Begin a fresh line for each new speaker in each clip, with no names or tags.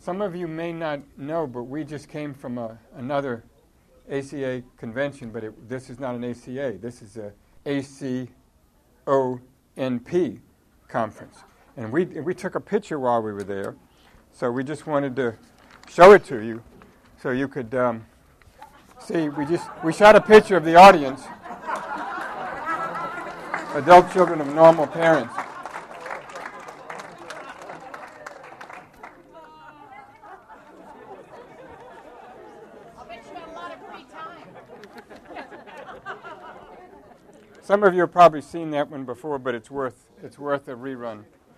Some of you may not know, but we just came from another ACA convention, but this is not an ACA. This is a ACONP conference. And we took a picture while we were there, so we just wanted to show it to you so you could see. We shot a picture of the audience, adult children of normal parents. Some of you have probably seen that one before, but it's worth a rerun.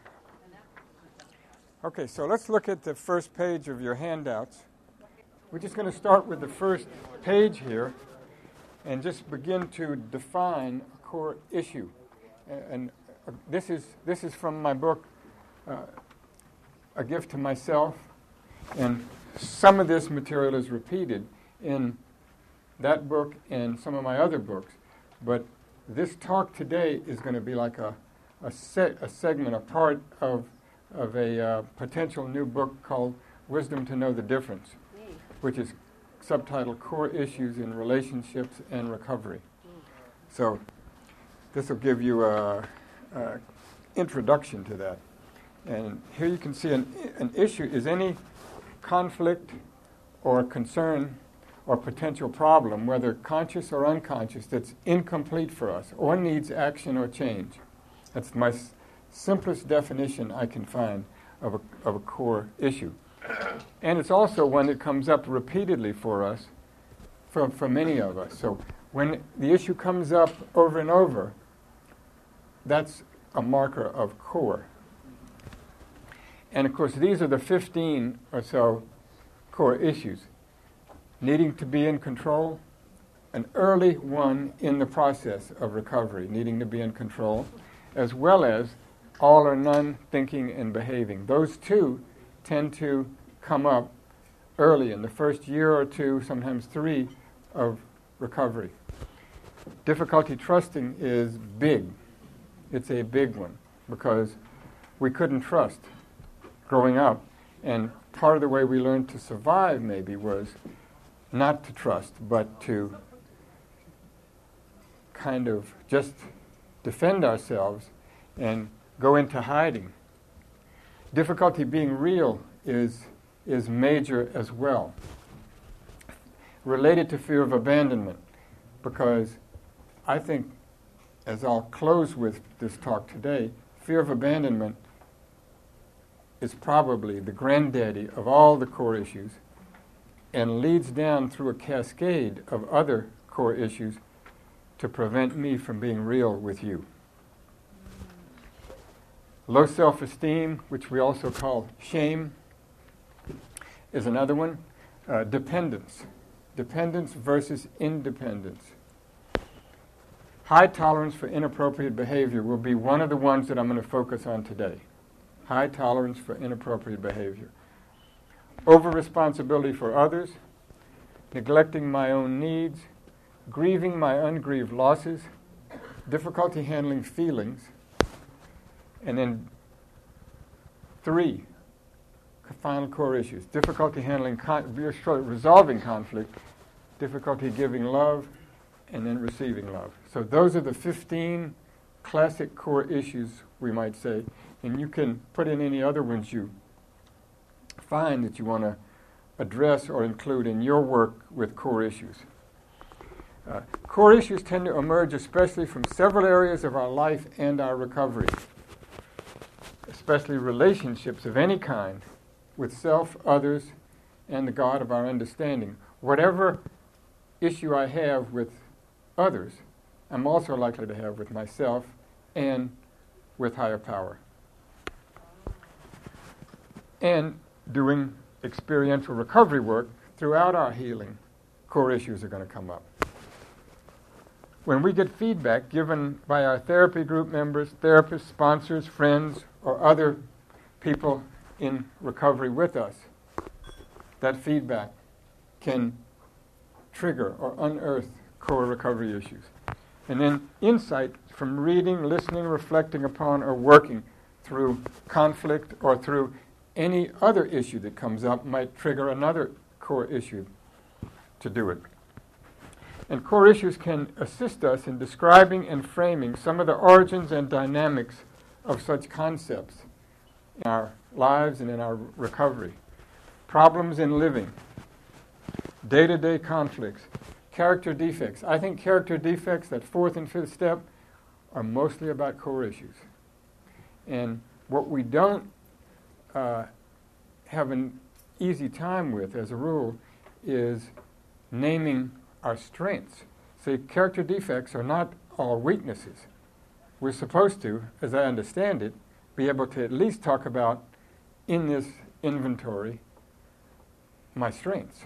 Okay, so let's look at the first page of your handouts. We're just going to start with the first page here and just begin to define a core issue. And this is from my book, A Gift to Myself, and some of this material is repeated in that book and some of my other books, but this talk today is going to be like a segment, a part of a potential new book called Wisdom to Know the Difference, which is subtitled Core Issues in Relationships and Recovery. So this will give you an introduction to that. And here you can see an issue is any conflict or concern or potential problem, whether conscious or unconscious, that's incomplete for us or needs action or change. That's my simplest definition I can find of a core issue. And it's also one that comes up repeatedly for us, for many of us. So when the issue comes up over and over, that's a marker of core. And of course, these are the 15 or so core issues. Needing to be in control, an early one in the process of recovery, needing to be in control, as well as all or none thinking and behaving. Those two tend to come up early in the first year or two, sometimes 3, of recovery. Difficulty trusting is big. It's a big one because we couldn't trust growing up. And part of the way we learned to survive maybe was not to trust, but to kind of just defend ourselves and go into hiding. Difficulty being real is major as well. Related to fear of abandonment, because I think, as I'll close with this talk today, fear of abandonment is probably the granddaddy of all the core issues and leads down through a cascade of other core issues to prevent me from being real with you. Low self-esteem, which we also call shame, is another one. Dependence. Dependence versus independence. High tolerance for inappropriate behavior will be one of the ones that I'm going to focus on today. High tolerance for inappropriate behavior. Over-responsibility for others, neglecting my own needs, grieving my ungrieved losses, difficulty handling feelings, and then 3 final core issues. Difficulty handling, resolving conflict, difficulty giving love, and then receiving love. So those are the 15 classic core issues, we might say, and you can put in any other ones you find that you want to address or include in your work with core issues. Core issues tend to emerge especially from several areas of our life and our recovery, especially relationships of any kind with self, others, and the God of our understanding. Whatever issue I have with others, I'm also likely to have with myself and with higher power. And doing experiential recovery work throughout our healing, core issues are going to come up. When we get feedback given by our therapy group members, therapists, sponsors, friends, or other people in recovery with us, that feedback can trigger or unearth core recovery issues. And then insight from reading, listening, reflecting upon, or working through conflict or through any other issue that comes up might trigger another core issue to do it. And core issues can assist us in describing and framing some of the origins and dynamics of such concepts in our lives and in our recovery. Problems in living, day-to-day conflicts, character defects. I think character defects, that fourth and fifth step, are mostly about core issues. And what we don't have an easy time with, as a rule, is naming our strengths. See, character defects are not all weaknesses. We're supposed to, as I understand it, be able to at least talk about, in this inventory, my strengths.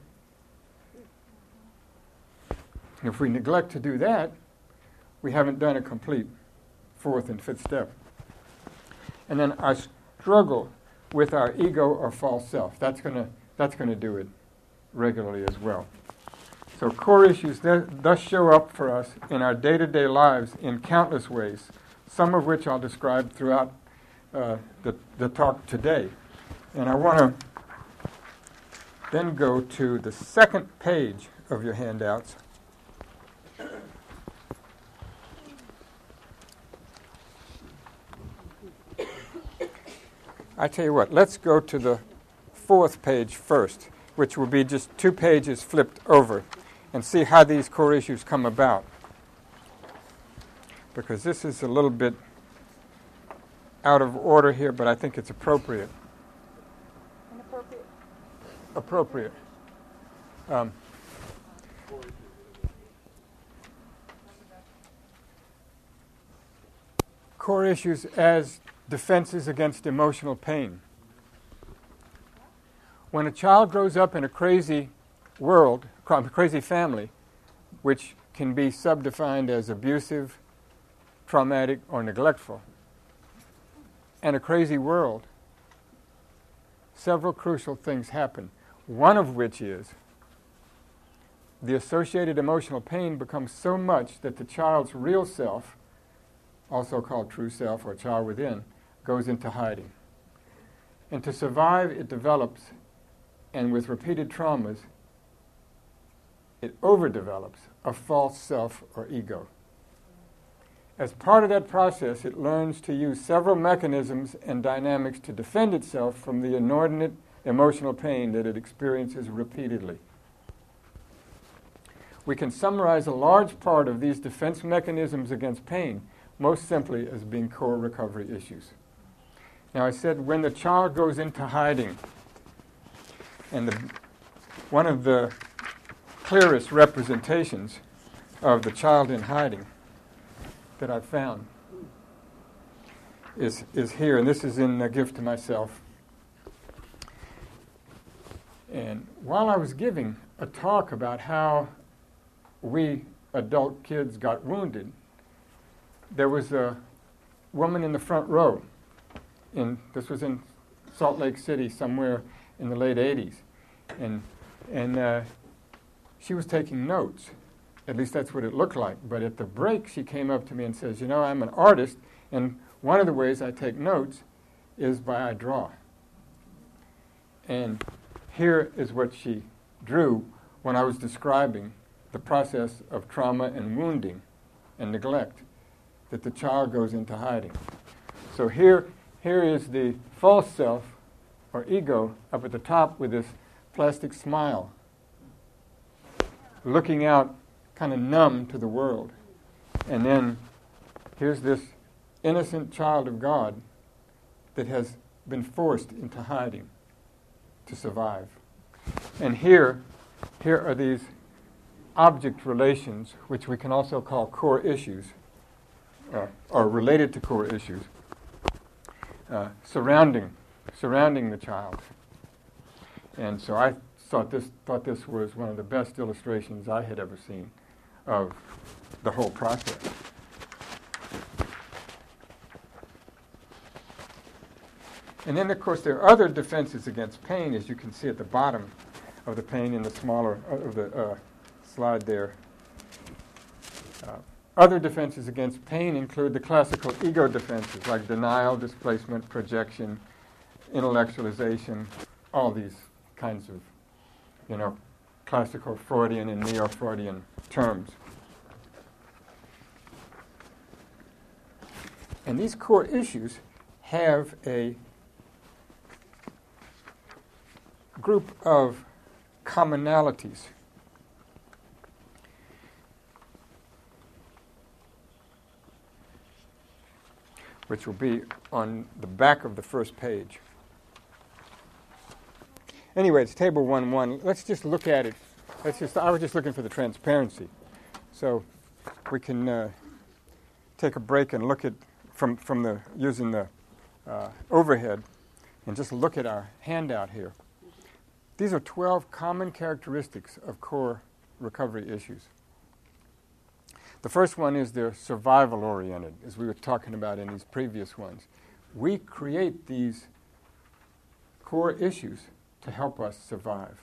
If we neglect to do that, we haven't done a complete fourth and fifth step. And then our struggle with our ego or false self, that's going to do it regularly as well. So core issues thus show up for us in our day-to-day lives in countless ways, some of which I'll describe throughout the talk today. And I want to then go to the second page of your handouts. I tell you what, let's go to the fourth page first, which will be just 2 pages flipped over, and see how these core issues come about. Because this is a little bit out of order here, but I think it's appropriate. Inappropriate? Appropriate. Core issues as defenses against emotional pain. When a child grows up in a crazy world, a crazy family, which can be subdefined as abusive, traumatic, or neglectful, and a crazy world, several crucial things happen. One of which is the associated emotional pain becomes so much that the child's real self, also called true self or child within, goes into hiding. And to survive, it develops, and with repeated traumas, it overdevelops a false self or ego. As part of that process, it learns to use several mechanisms and dynamics to defend itself from the inordinate emotional pain that it experiences repeatedly. We can summarize a large part of these defense mechanisms against pain most simply as being core recovery issues. Now, I said when the child goes into hiding, and one of the clearest representations of the child in hiding that I've found is here, and this is in A Gift to Myself. And while I was giving a talk about how we adult kids got wounded, there was a woman in the front row. This was in Salt Lake City somewhere in the late 80s. And she was taking notes. At least that's what it looked like. But at the break, she came up to me and says, I'm an artist, and one of the ways I take notes is by I draw. And here is what she drew when I was describing the process of trauma and wounding and neglect, that the child goes into hiding. So here is the false self or ego up at the top with this plastic smile, looking out kind of numb to the world. And then here's this innocent child of God that has been forced into hiding to survive. And here are these object relations, which we can also call core issues, or related to core issues, surrounding the child. And so I thought this was one of the best illustrations I had ever seen of the whole process. And then, of course, there are other defenses against pain, as you can see at the bottom of the pain in the smaller of the slide there. Other defenses against pain include the classical ego defenses like denial, displacement, projection, intellectualization, all these kinds of, classical Freudian and neo-Freudian terms. And these core issues have a group of commonalities. Which will be on the back of the first page. Anyway, it's table 1.1. Let's just look at it. I was just looking for the transparency. So we can take a break and look at using the overhead and just look at our handout here. These are 12 common characteristics of core recovery issues. The first one is they're survival-oriented, as we were talking about in these previous ones. We create these core issues to help us survive.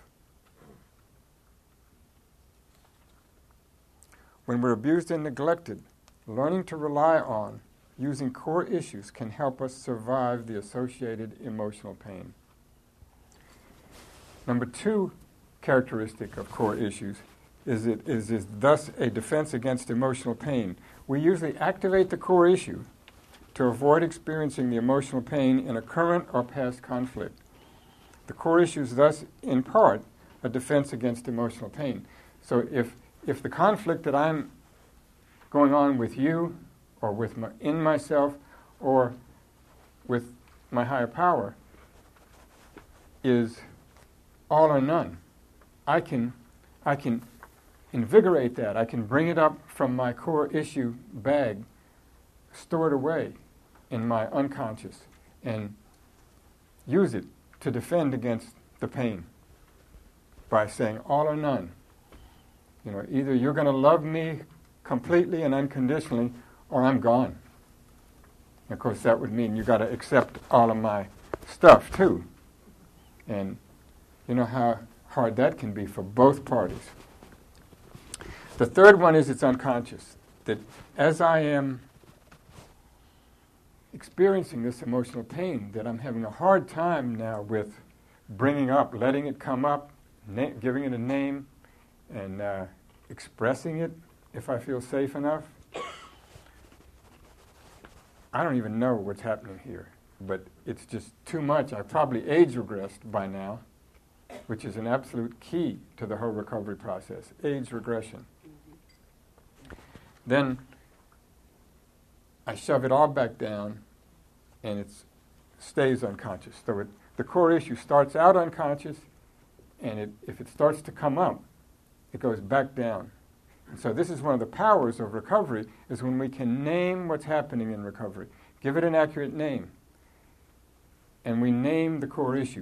When we're abused and neglected, learning to rely on using core issues can help us survive the associated emotional pain. Number 2 characteristic of core issues is thus a defense against emotional pain. We usually activate the core issue to avoid experiencing the emotional pain in a current or past conflict. The core issue is thus, in part, a defense against emotional pain. So if the conflict that I'm going on with you, or in myself, or with my higher power, is all or none, I can invigorate that. I can bring it up from my core issue bag, stored away in my unconscious, and use it to defend against the pain by saying all or none. Either you're going to love me completely and unconditionally, or I'm gone. And of course, that would mean you got to accept all of my stuff too. And you know how hard that can be for both parties. The third one is it's unconscious. That as I am experiencing this emotional pain, that I'm having a hard time now with bringing up, letting it come up, giving it a name, and expressing it if I feel safe enough. I don't even know what's happening here, but it's just too much. I probably age regressed by now, which is an absolute key to the whole recovery process, age regression. Then I shove it all back down, and it stays unconscious. So the core issue starts out unconscious, and if it starts to come up, it goes back down. And so this is one of the powers of recovery, is when we can name what's happening in recovery, give it an accurate name, and we name the core issue.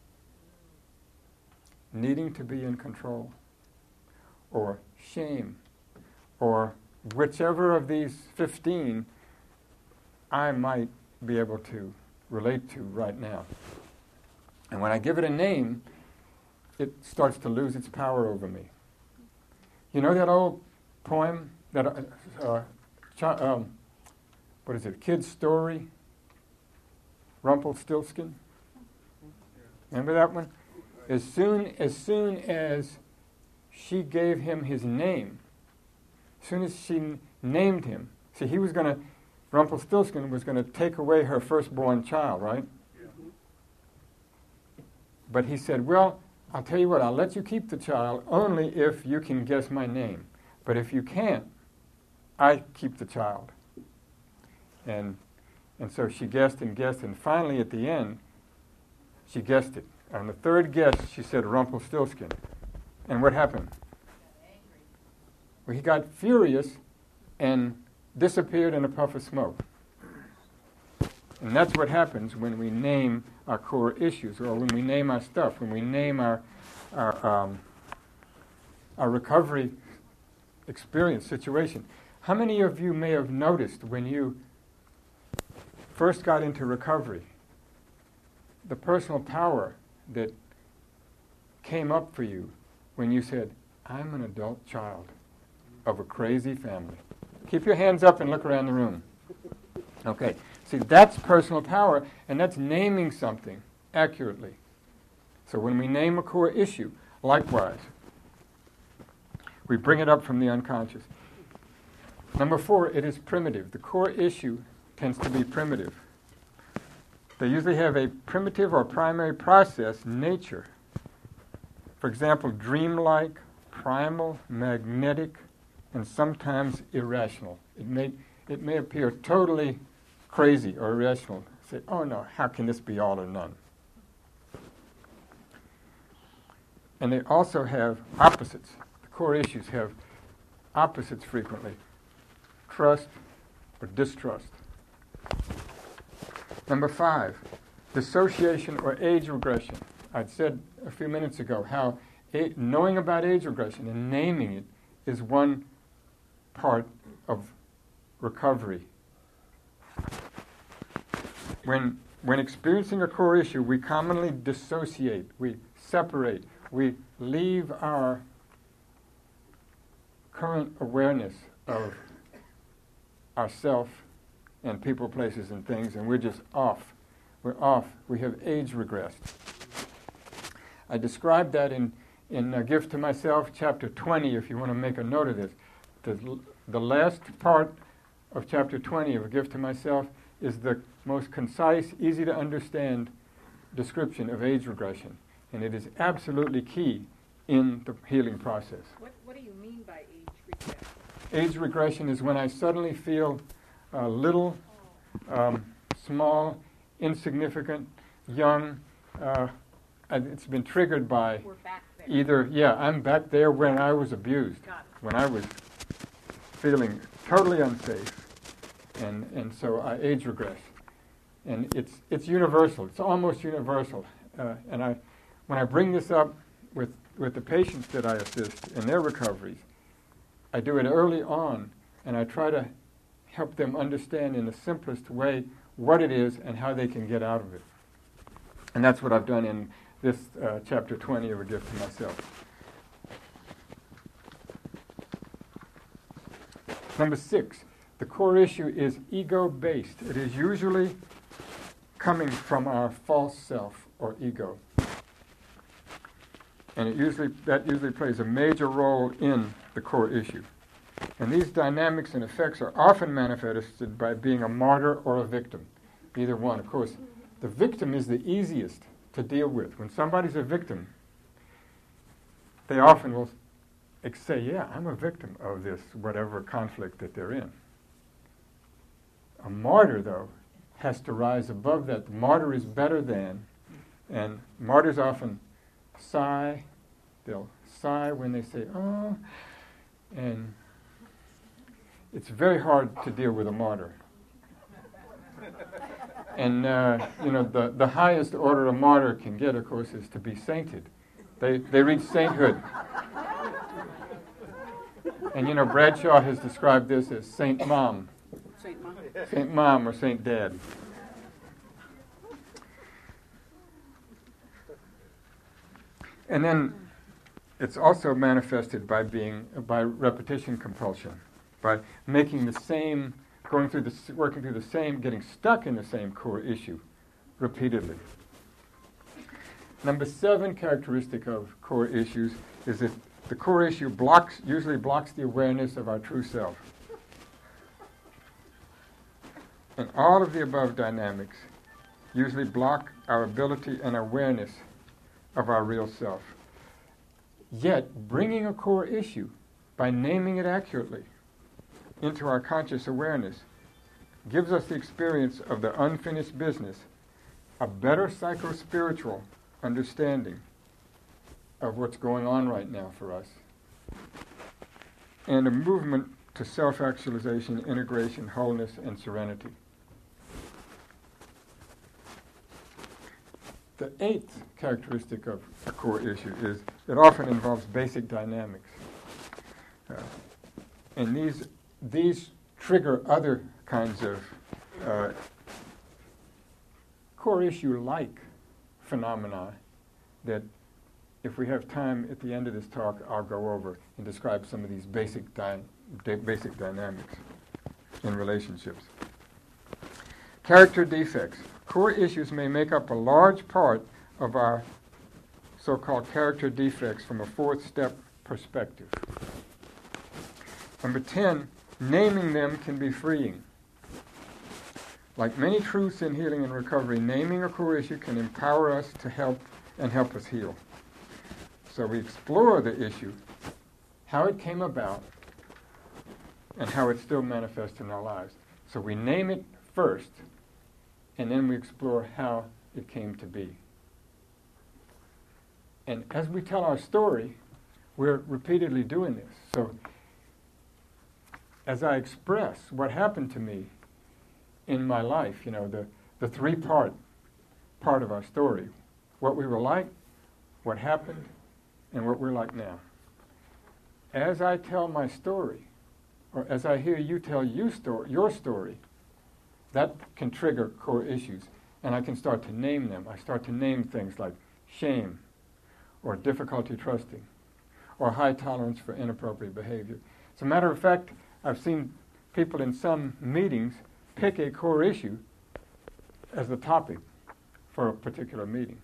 Needing to be in control, or shame, or whichever of these 15 I might be able to relate to right now. And when I give it a name, it starts to lose its power over me. You know that old poem, that what is it, Kid's Story, Rumpelstiltskin? Remember that one? As soon as she gave him his name, as soon as she named him, see, Rumpelstiltskin was going to take away her firstborn child, right? Yeah. But he said, well, I'll tell you what, I'll let you keep the child only if you can guess my name. But if you can't, I keep the child. And so she guessed, and finally at the end, she guessed it. On the third guess, she said Rumpelstiltskin. And what happened? Well, he got furious and disappeared in a puff of smoke. And that's what happens when we name our core issues, or when we name our stuff, when we name our recovery experience, situation. How many of you may have noticed when you first got into recovery, the personal power that came up for you when you said, I'm an adult child of a crazy family? Keep your hands up and look around the room. Okay. See, that's personal power, and that's naming something accurately. So when we name a core issue, likewise, we bring it up from the unconscious. Number 4, it is primitive. The core issue tends to be primitive. They usually have a primitive or primary process nature. For example, dreamlike, primal, magnetic, and sometimes irrational. It may appear totally crazy or irrational. Say, oh no, how can this be all or none? And they also have opposites. The core issues have opposites frequently. Trust or distrust. Number 5, dissociation or age regression. I'd said a few minutes ago how knowing about age regression and naming it is one part of recovery. When experiencing a core issue, we commonly dissociate, we separate, we leave our current awareness of ourself and people, places, and things, and we're just off. We're off. We have age regressed. I described that in A Gift to Myself, chapter 20, if you want to make a note of this. The last part of chapter 20 of A Gift to Myself is the most concise, easy to understand description of age regression. And it is absolutely key in the healing process.
What do you mean by age regression?
Age regression is when I suddenly feel little, small, insignificant, young. It's been triggered by
We're back there.
either, I'm back there when I was abused, when I was feeling totally unsafe, and so I age regress. And it's universal. It's almost universal. And when I bring this up with the patients that I assist in their recoveries, I do it early on, and I try to help them understand in the simplest way what it is and how they can get out of it. And that's what I've done in this chapter 20 of A Gift to Myself. Number 6, the core issue is ego-based. It is usually coming from our false self or ego. And that usually plays a major role in the core issue. And these dynamics and effects are often manifested by being a martyr or a victim, either one. Of course, the victim is the easiest to deal with. When somebody's a victim, they often will say, yeah, I'm a victim of this, whatever conflict that they're in. A martyr, though, has to rise above that. The martyr is better than, and martyrs often sigh. They'll sigh when they say, oh, and it's very hard to deal with a martyr. And, the highest order a martyr can get, of course, is to be sainted. They reach sainthood. And, Bradshaw has described this as Saint Mom.
Saint Mom.
Saint Mom or Saint Dad. And then it's also manifested by repetition compulsion, by making the same, working through the same, getting stuck in the same core issue repeatedly. Number 7 characteristic of core issues is that the core issue usually blocks the awareness of our true self. And all of the above dynamics usually block our ability and awareness of our real self. Yet, bringing a core issue by naming it accurately into our conscious awareness gives us the experience of the unfinished business, a better psycho-spiritual understanding of what's going on right now for us, and a movement to self-actualization, integration, wholeness, and serenity. The 8th characteristic of a core issue is it often involves basic dynamics. And these trigger other kinds of core issue-like phenomena that, if we have time at the end of this talk, I'll go over and describe some of these basic dynamics in relationships. Character defects. core issues may make up a large part of our so-called character defects from a fourth-step perspective. Number 10, naming them can be freeing. Like many truths in healing and recovery, naming a core issue can empower us to help us heal. So we explore the issue, how it came about, and how it still manifests in our lives. So we name it first, and then we explore how it came to be. And as we tell our story, we're repeatedly doing this. So as I express what happened to me in my life, the three-part of our story, what we were like, what happened, and what we're like now. As I tell my story, or as I hear you tell your story, that can trigger core issues, and I can start to name them. I start to name things like shame, or difficulty trusting, or high tolerance for inappropriate behavior. As a matter of fact, I've seen people in some meetings pick a core issue as the topic for a particular meeting.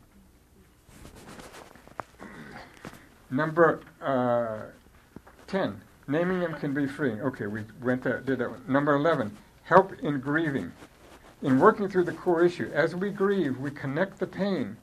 Number 10, naming them can be freeing. Okay, we did that one. Number 11, help in grieving. In working through the core issue, as we grieve, we connect the pain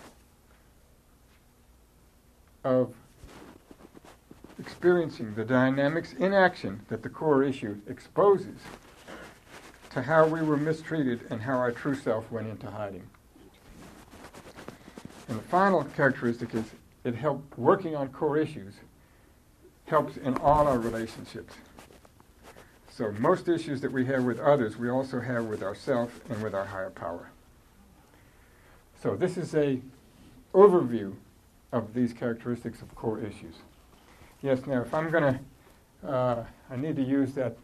of experiencing the dynamics in action that the core issue exposes to how we were mistreated and how our true self went into hiding. And the final characteristic is working on core issues helps in all our relationships. So most issues that we have with others, we also have with ourselves and with our higher power. So this is a overview of these characteristics of core issues. Yes, now if I'm going to, I need to use that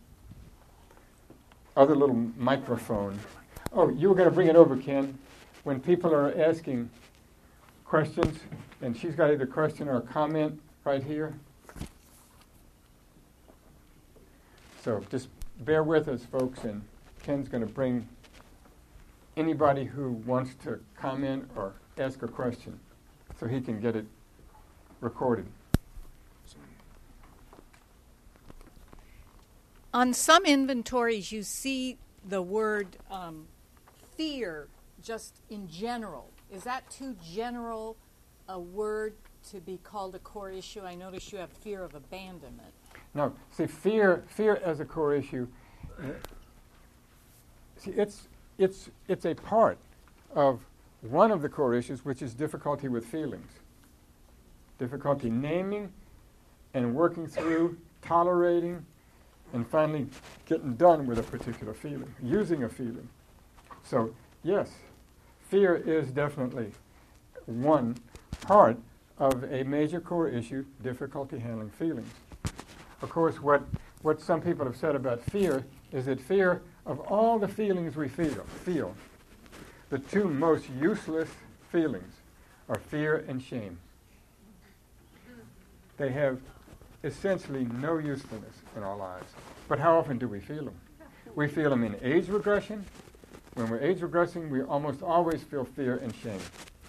other little microphone. Oh, you were going to bring it over, Ken. When people are asking questions, and she's got either a question or a comment right here. So just bear with us, folks, and Ken's going to bring anybody who wants to comment or ask a question so he can get it recorded.
On some inventories, you see the word fear just in general. Is that too general a word to be called a core issue? I notice you have fear of abandonment.
No, see, fear as a core issue, see, it's a part of one of the core issues, which is difficulty with feelings. Difficulty naming and working through, tolerating, and finally getting done with a particular feeling, using a feeling. So, yes, fear is definitely one part of a major core issue, difficulty handling feelings. Of course, what some people have said about fear is that fear of all the feelings we feel, the two most useless feelings are fear and shame. They have essentially no usefulness in our lives. But how often do we feel them? We feel them in age regression. When we're age regressing, we almost always feel fear and shame.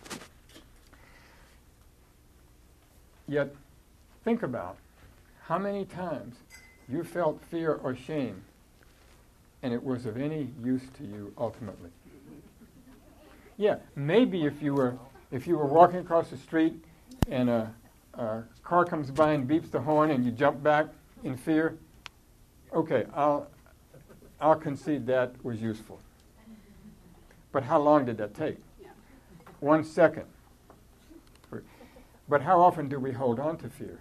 Yet, think about how many times you felt fear or shame and it was of any use to you ultimately. Yeah, maybe if you were walking across the street and a car comes by and beeps the horn and you jump back in fear, okay, I'll concede that was useful. But how long did that take? 1 second. But how often do we hold on to fear?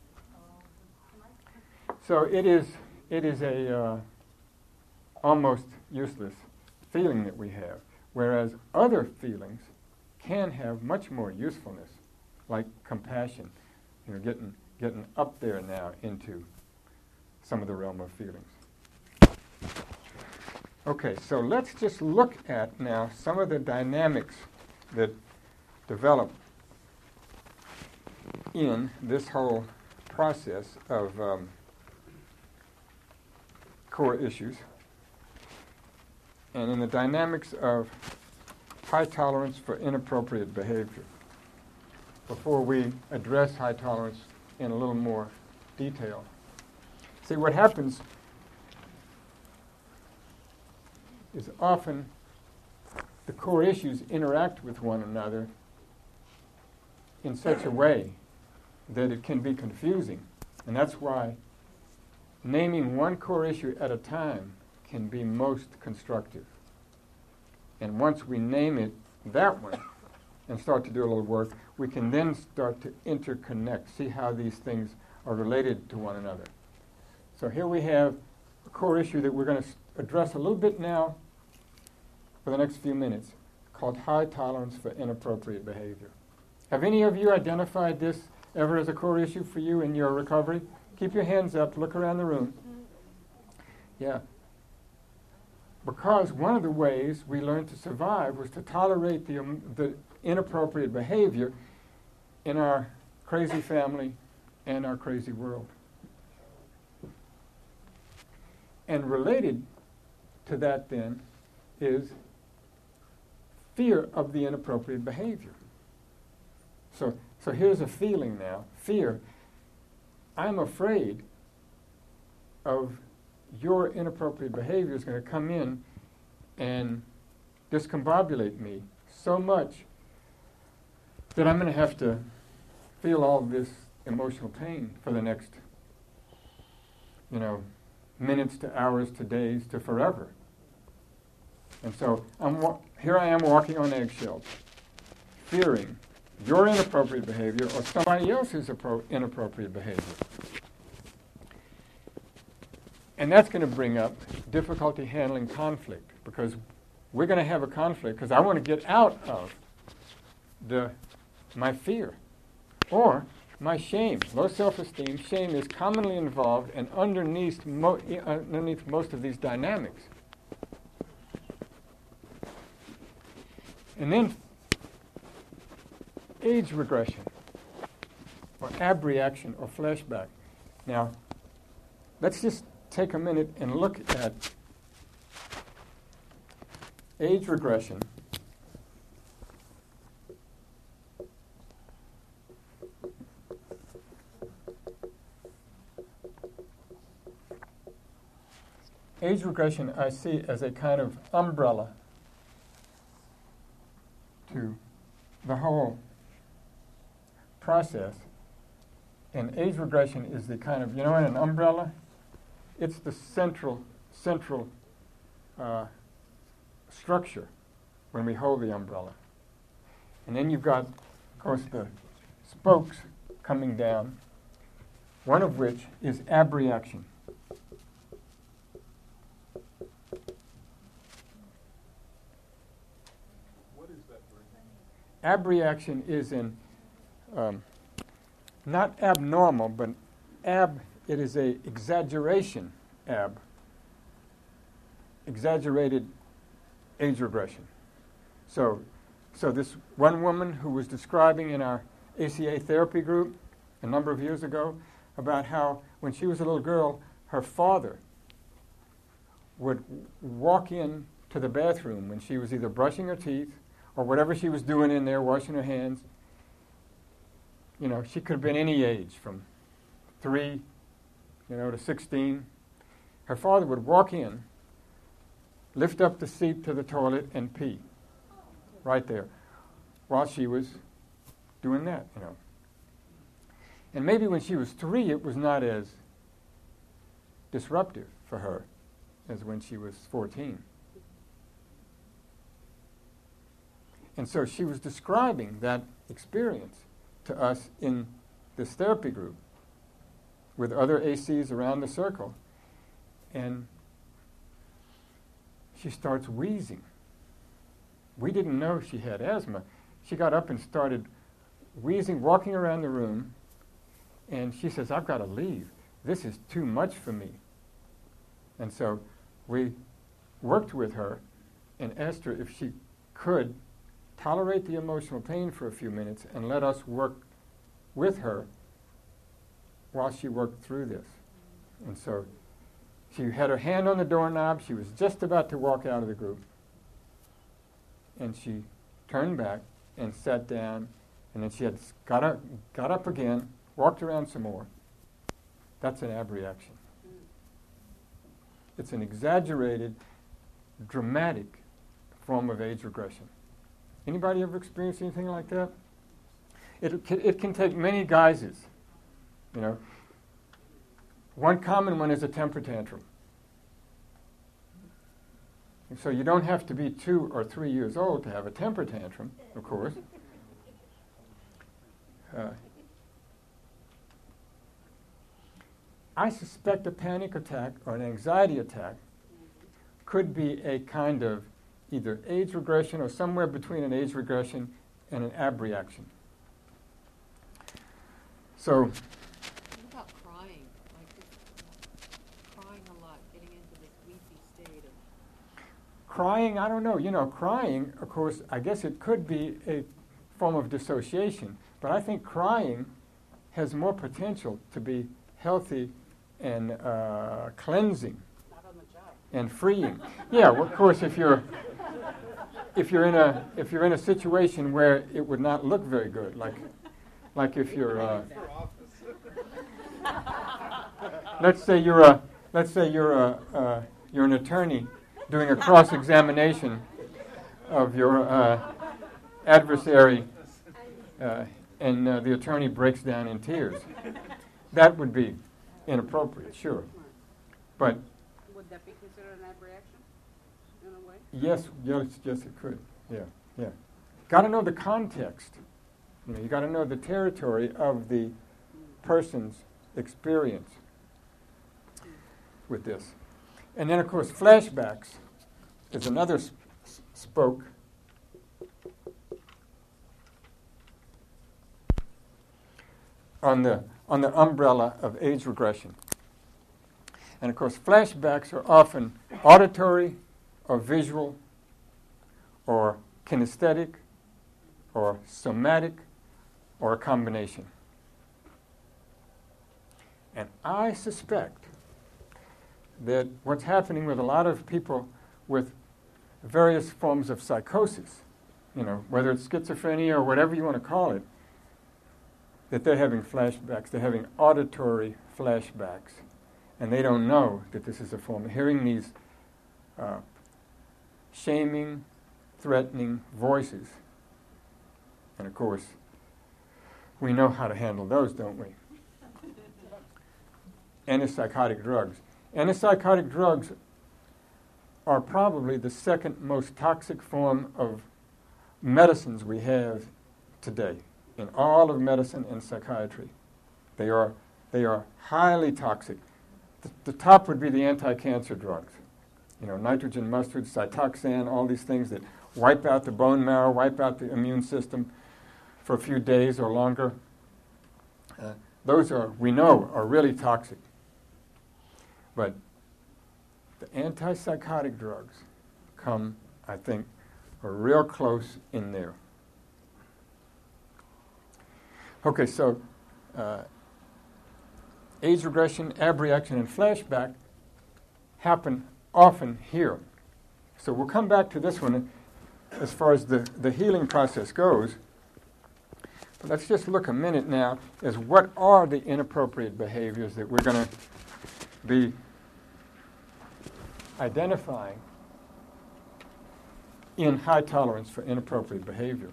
So it is a almost useless feeling that we have, whereas other feelings can have much more usefulness, like compassion. Getting up there now into some of the realm of feelings. Okay, so let's just look at now some of the dynamics that develop in this whole process of core issues. And in the dynamics of high tolerance for inappropriate behavior before we address high tolerance in a little more detail. See, what happens is often the core issues interact with one another in such a way that it can be confusing. And that's why naming one core issue at a time can be most constructive. And once we name it that one and start to do a little work, we can then start to interconnect, see how these things are related to one another. So here we have a core issue that we're going to address a little bit now for the next few minutes, called high tolerance for inappropriate behavior. Have any of you identified this ever as a core issue for you in your recovery? Keep your hands up, look around the room. Yeah. Because one of the ways we learned to survive was to tolerate the inappropriate behavior in our crazy family and our crazy world. And related to that then is fear of the inappropriate behavior. So here's a feeling now. Fear. I'm afraid of your inappropriate behavior is going to come in and discombobulate me so much that I'm going to have to feel all this emotional pain for the next, minutes to hours to days to forever. And so here I am walking on eggshells, fearing your inappropriate behavior or somebody else's inappropriate behavior. And that's going to bring up difficulty handling conflict, because we're going to have a conflict because I want to get out of my fear or my shame. Low self-esteem, shame is commonly involved and underneath most of these dynamics. And then age regression or abreaction or flashback. Now, let's just take a minute and look at age regression. Age regression I see as a kind of umbrella to the whole process. And age regression is the kind of, in an umbrella, it's the central structure when we hold the umbrella. And then you've got, of course, the spokes coming down, one of which is abreaction.
What is that word?
Abreaction is not abnormal, but it is a exaggeration, exaggerated age regression. So this one woman who was describing in our ACA therapy group a number of years ago about how when she was a little girl, her father would walk in to the bathroom when she was either brushing her teeth or whatever she was doing in there, washing her hands. She could have been any age, from 3, to 16. Her father would walk in, lift up the seat to the toilet, and pee right there while she was doing that, And maybe when she was 3, it was not as disruptive for her as when she was 14. And so she was describing that experience to us in this therapy group with other ACs around the circle. And she starts wheezing. We didn't know she had asthma. She got up and started wheezing, walking around the room, and she says, "I've got to leave. This is too much for me." And so we worked with her and asked her if she could tolerate the emotional pain for a few minutes and let us work with her while she worked through this. And so she had her hand on the doorknob. She was just about to walk out of the group. And she turned back, and sat down, and then she had got up again, walked around some more. That's an abreaction. It's an exaggerated, dramatic form of age regression. Anybody ever experienced anything like that? It can take many guises. You know, one common one is a temper tantrum. And so you don't have to be 2 or 3 years old to have a temper tantrum, of course. I suspect a panic attack or an anxiety attack could be a kind of either age regression or somewhere between an age regression and an abreaction. So,
What about crying? Like just crying a lot, getting into this weepy state of...
crying, I don't know. You know, crying, of course, I guess it could be a form of dissociation, but I think crying has more potential to be healthy and cleansing
Not on the job.
and freeing. Yeah, well, of course, if you're in a situation where it would not look very good, like if you're let's say you're an attorney doing a cross-examination of your adversary, and the attorney breaks down in tears. That would be inappropriate, sure. But
Would that be considered an abreaction in a way?
yes, it could. Yeah. Got to know the context. You know, you got to know the territory of the person's experience with this. And then, of course, flashbacks is another spoke on the umbrella of age regression. And of course, flashbacks are often auditory or visual or kinesthetic or somatic or a combination. And I suspect that what's happening with a lot of people with various forms of psychosis, you know, whether it's schizophrenia or whatever you want to call it, that they're having flashbacks. They're having auditory flashbacks. And they don't know that this is a form of hearing these shaming, threatening voices. And of course, we know how to handle those, don't we? Antipsychotic drugs. Antipsychotic drugs are probably the second most toxic form of medicines we have today in all of medicine and psychiatry. They are highly toxic. The top would be the anti-cancer drugs. You know, nitrogen mustard, Cytoxan, all these things that wipe out the bone marrow, wipe out the immune system for a few days or longer. Those we know, are really toxic. But the antipsychotic drugs come, I think, are real close in there. Okay, so age regression, abreaction, and flashback happen often here. So we'll come back to this one as far as the healing process goes. But let's just look a minute now as what are the inappropriate behaviors that we're going to be identifying in high tolerance for inappropriate behavior.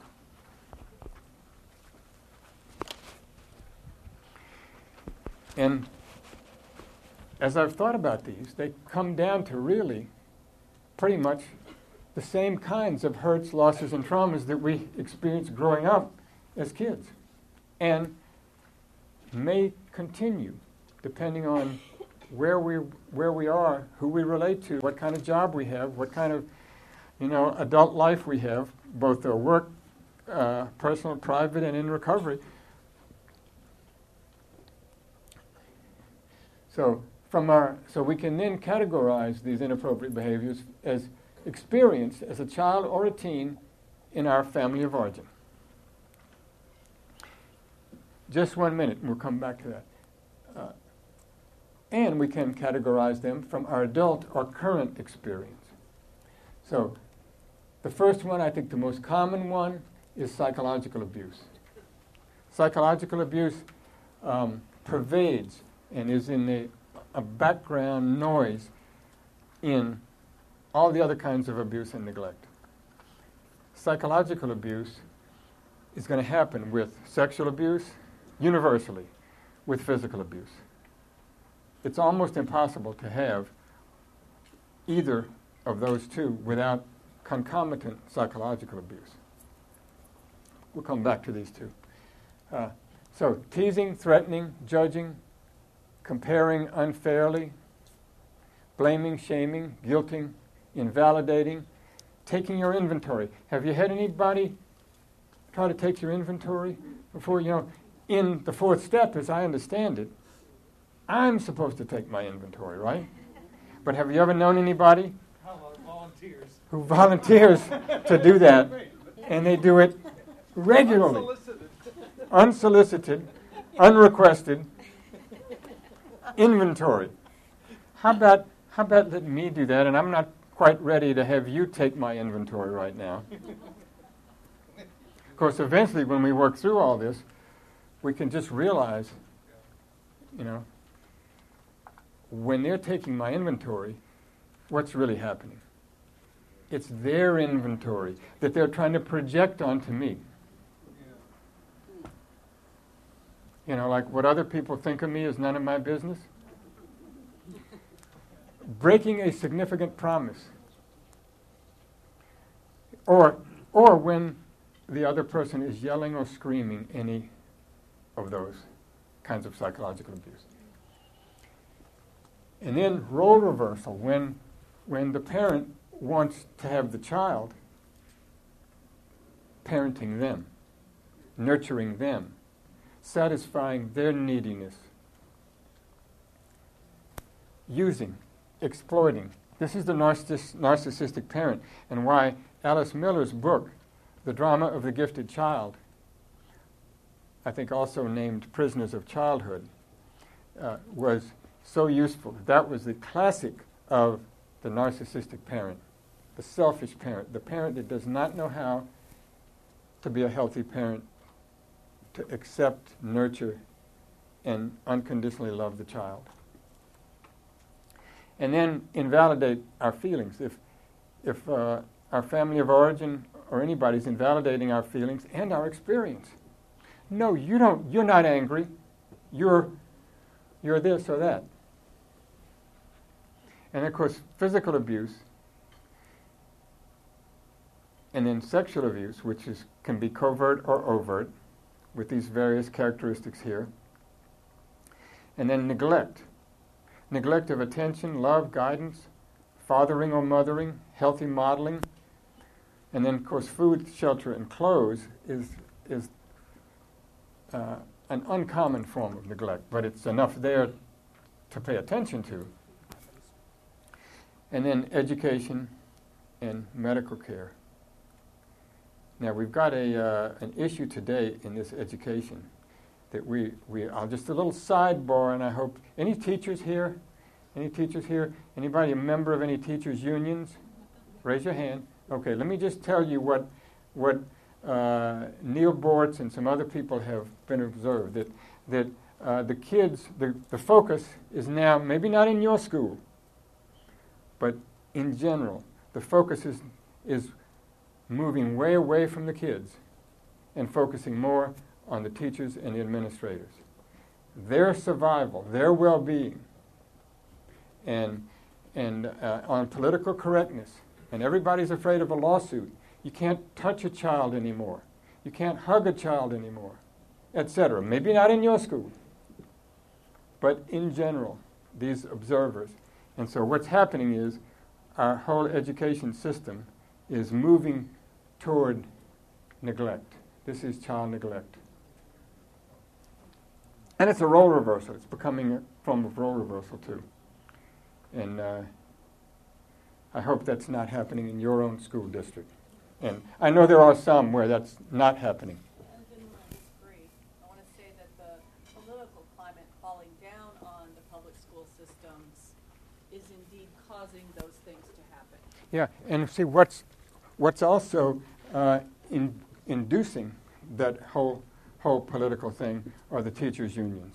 And as I've thought about these, they come down to really pretty much the same kinds of hurts, losses, and traumas that we experienced growing up as kids, and may continue depending on where we are, who we relate to, what kind of job we have, what kind of adult life we have, both our work, personal, private, and in recovery. So we can then categorize these inappropriate behaviors as experienced as a child or a teen in our family of origin. Just 1 minute, and we'll come back to that. And we can categorize them from our adult or current experience. So The first one, I think the most common one, is psychological abuse. Psychological abuse pervades and is in a background noise in all the other kinds of abuse and neglect. Psychological abuse is going to happen with sexual abuse, universally, with physical abuse. It's almost impossible to have either of those two without concomitant psychological abuse. We'll come back to these two. So teasing, threatening, judging, comparing unfairly, blaming, shaming, guilting, invalidating, taking your inventory. Have you had anybody try to take your inventory before? In the fourth step, as I understand it, I'm supposed to take my inventory, right? But have you ever known anybody who volunteers to do that, and they do it regularly, unsolicited, unrequested inventory? How about letting me do that, and I'm not quite ready to have you take my inventory right now. Of course, eventually when we work through all this, we can just realize, when they're taking my inventory, what's really happening? It's their inventory that they're trying to project onto me. Like what other people think of me is none of my business. Breaking a significant promise. Or when the other person is yelling or screaming, any of those kinds of psychological abuse. And then role reversal, when the parent wants to have the child parenting them, nurturing them, satisfying their neediness, using, exploiting. This is the narcissistic parent, and why Alice Miller's book, The Drama of the Gifted Child, I think also named Prisoners of Childhood, was so useful. That was the classic of the narcissistic parent, the selfish parent, the parent that does not know how to be a healthy parent, to accept, nurture, and unconditionally love the child. And then invalidate our feelings. If our family of origin or anybody's invalidating our feelings and our experience. No, you don't. You're not angry. You're this or that. And of course, physical abuse, and then sexual abuse, which can be covert or overt, with these various characteristics here. And then neglect. Neglect of attention, love, guidance, fathering or mothering, healthy modeling. And then, of course, food, shelter, and clothes is an uncommon form of neglect, but it's enough there to pay attention to. And then education and medical care. Now, we've got an issue today in this education that I'll just a little sidebar, and I hope any teachers here? Anybody a member of any teachers' unions? Raise your hand. Okay, let me just tell you what Neil Bortz and some other people have been observed, that the kids, the focus is now, maybe not in your school, but in general, the focus is moving way away from the kids and focusing more on the teachers and the administrators. Their survival, their well-being, and on political correctness. And everybody's afraid of a lawsuit. You can't touch a child anymore. You can't hug a child anymore, etc. Maybe not in your school, but in general, these observers. And so what's happening is our whole education system is moving toward neglect. This is child neglect. And it's a role reversal. It's becoming a form of role reversal too. And I hope that's not happening in your own school district. And I know there are some where that's not happening.
I disagree. I want to say that the political climate falling down on the public school systems is indeed causing those things to happen.
Yeah, and see what's what's also inducing that whole political thing are the teachers' unions.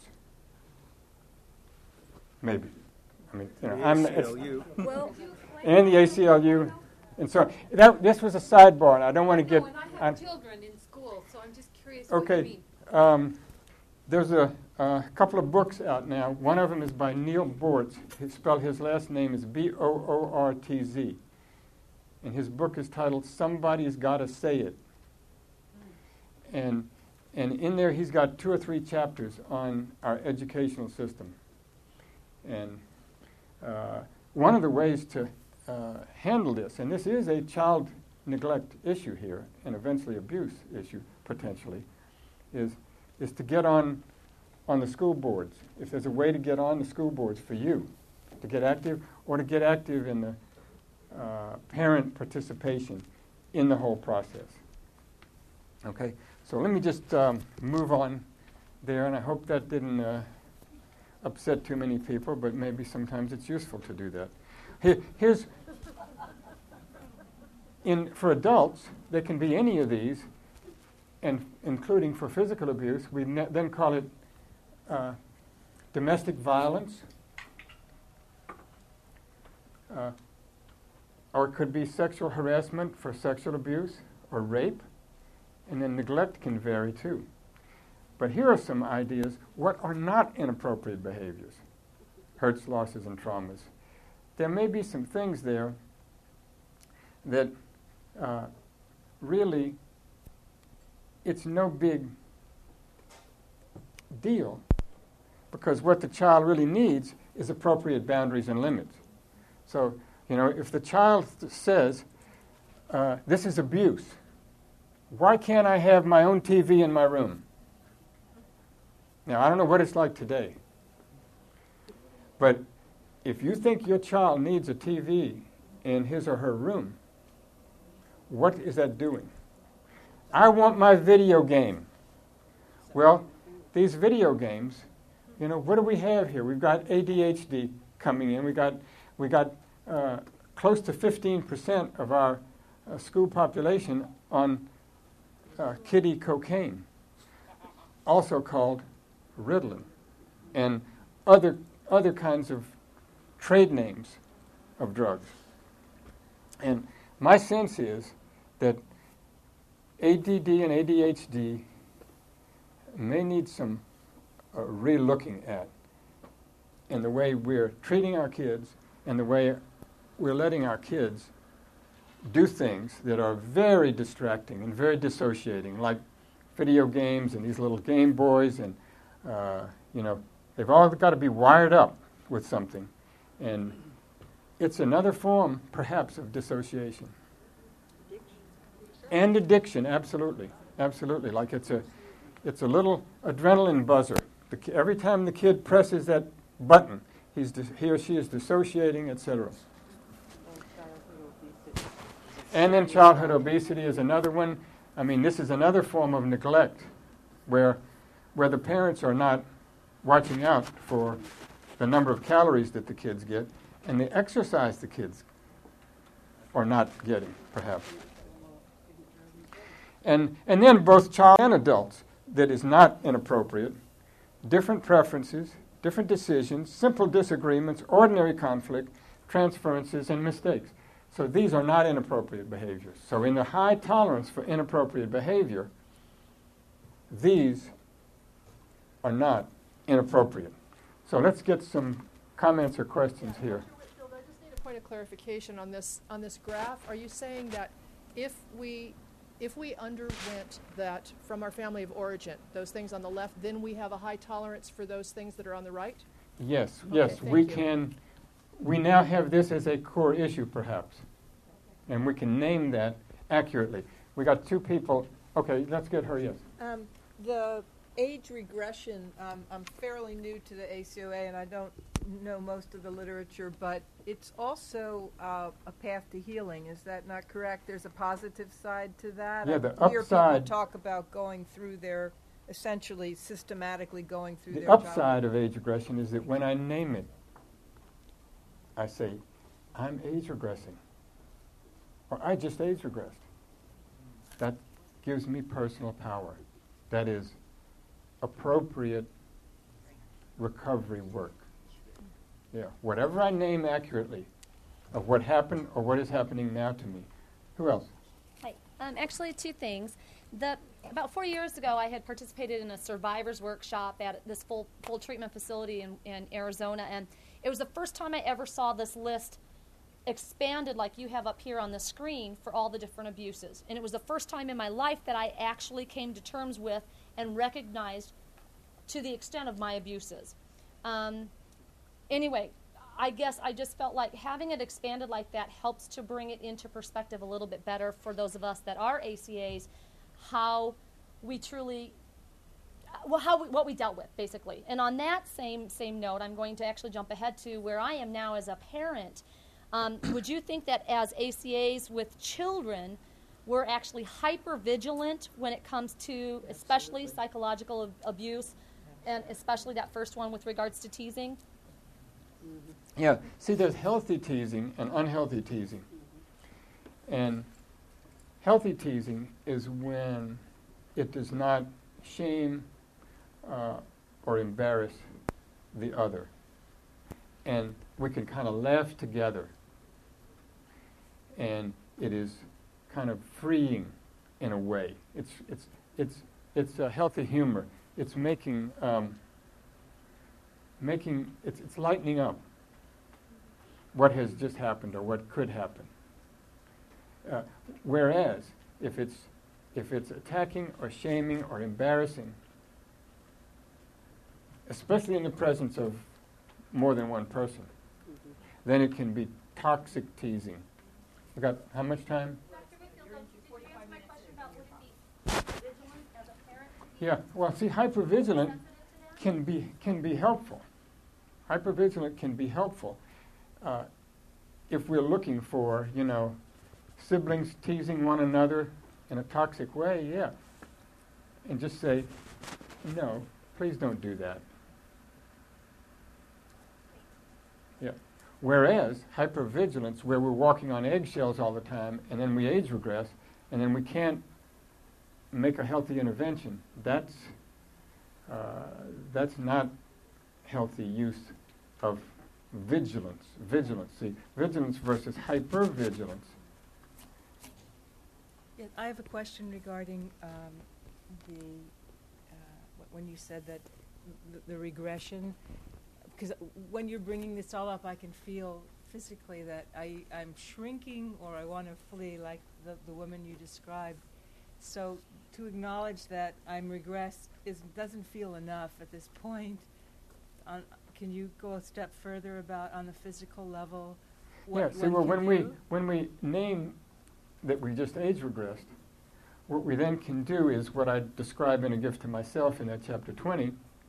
Maybe. I mean, you know, and the ACLU, and so on. This was a sidebar, and I don't want to get.
No, and I have children in school, so I'm just curious
Okay.
what you mean.
There's a couple of books out now. One of them is by Neil Boortz. His last name is Boortz. And his book is titled Somebody's Gotta Say It. And in there he's got 2 or 3 chapters on our educational system. And one of the ways to handle this, and this is a child neglect issue here, and eventually abuse issue potentially, is to get on the school boards. If there's a way to get on the school boards for you, to get active, or to get active in the parent participation in the whole process. Okay, so let me just move on there, and I hope that didn't upset too many people, but maybe sometimes it's useful to do that. Here's for adults, they can be any of these, and including for physical abuse, we then call it domestic violence, or it could be sexual harassment for sexual abuse, or rape, and then neglect can vary too. But here are some ideas what are not inappropriate behaviors: hurts, losses, and traumas. There may be some things there that really it's no big deal, because what the child really needs is appropriate boundaries and limits. So, you know, if the child says, this is abuse, why can't I have my own TV in my room? Now, I don't know what it's like today, but if you think your child needs a TV in his or her room, what is that doing? I want my video game. Well, these video games, you know, what do we have here? We've got ADHD coming in. We got close to 15% of our school population on kiddie cocaine, also called Ritalin, and other kinds of trade names of drugs. And my sense is that ADD and ADHD may need some re-looking at in the way we're treating our kids and the way we're letting our kids do things that are very distracting and very dissociating, like video games and these little Game Boys, and you know, they've all got to be wired up with something, and it's another form, perhaps, of dissociation. And addiction, absolutely, absolutely. Like it's a little adrenaline buzzer. Every time the kid presses that button, he or she is dissociating, etc. And then childhood obesity is another one. I mean, this is another form of neglect, where the parents are not watching out for the number of calories that the kids get, and the exercise the kids are not getting, perhaps. And then both child and adults, that is not inappropriate, different preferences, different decisions, simple disagreements, ordinary conflict, transferences, and mistakes. So these are not inappropriate behaviors. So in the high tolerance for inappropriate behavior, these are not inappropriate. So let's get some comments or questions here.
Dr. Whitfield, I just need a point of clarification on this graph. Are you saying that if we underwent that from our family of origin, those things on the left, then we have a high tolerance for those things that are on the right?
Yes,
Okay,
yes,
thank
we
you.
can. We now have this as a core issue, perhaps, and we can name that accurately. We got 2 people. Okay, let's get her. Yes.
The age regression, I'm fairly new to the ACOA, and I don't know most of the literature, but it's also a path to healing. Is that not correct? There's a positive side to that?
Yeah, the
I hear
upside-
people talk about going through their, essentially systematically going through
The
their
upside of age regression is that when I name it, I say, I'm age regressing. or I just age regressed. That gives me personal power. That is appropriate recovery work. Yeah, whatever I name accurately of what happened or what is happening now to me. Who else?
Hi. Actually, two things. About 4 years ago, I had participated in a survivors workshop at this full treatment facility in Arizona, and it was the first time I ever saw this list expanded like you have up here on the screen for all the different abuses. And it was the first time in my life that I actually came to terms with and recognized to the extent of my abuses. Anyway, I guess I just felt like having it expanded like that helps to bring it into perspective a little bit better for those of us that are ACAs, how we truly, what we dealt with, basically. And on that same note, I'm going to actually jump ahead to where I am now as a parent. Would you think that as ACAs with children, we're actually hyper-vigilant when it comes to especially psychological abuse, and especially that first one with regards to teasing?
Yeah, see, there's healthy teasing and unhealthy teasing. And healthy teasing is when it does not shame or embarrass the other. And we can kind of laugh together. And it is kind of freeing in a way. It's a healthy humor. It's it's lightening up what has just happened or what could happen. Whereas if it's attacking or shaming or embarrassing, especially in the presence of more than one person, then it can be toxic teasing. We got how much time?
Dr. Whitfield, did you answer my question about would it be vigilant as a parent?
Yeah, well, see, hypervigilant can be helpful. Hypervigilant can be helpful if we're looking for, siblings teasing one another in a toxic way, yeah. And just say, no, please don't do that. Yeah. Whereas hypervigilance, where we're walking on eggshells all the time, and then we age regress, and then we can't make a healthy intervention, that's not healthy use of vigilance. See, vigilance versus hypervigilance.
Yeah, I have a question regarding when you said that the regression, because when you're bringing this all up, I can feel physically that I'm shrinking or I want to flee, like the woman you described. So to acknowledge that I'm regressed doesn't feel enough at this point. Can you go a step further about on the physical level?
When we name that we just age regressed, what we then can do is what I describe in A Gift to Myself in that chapter 20,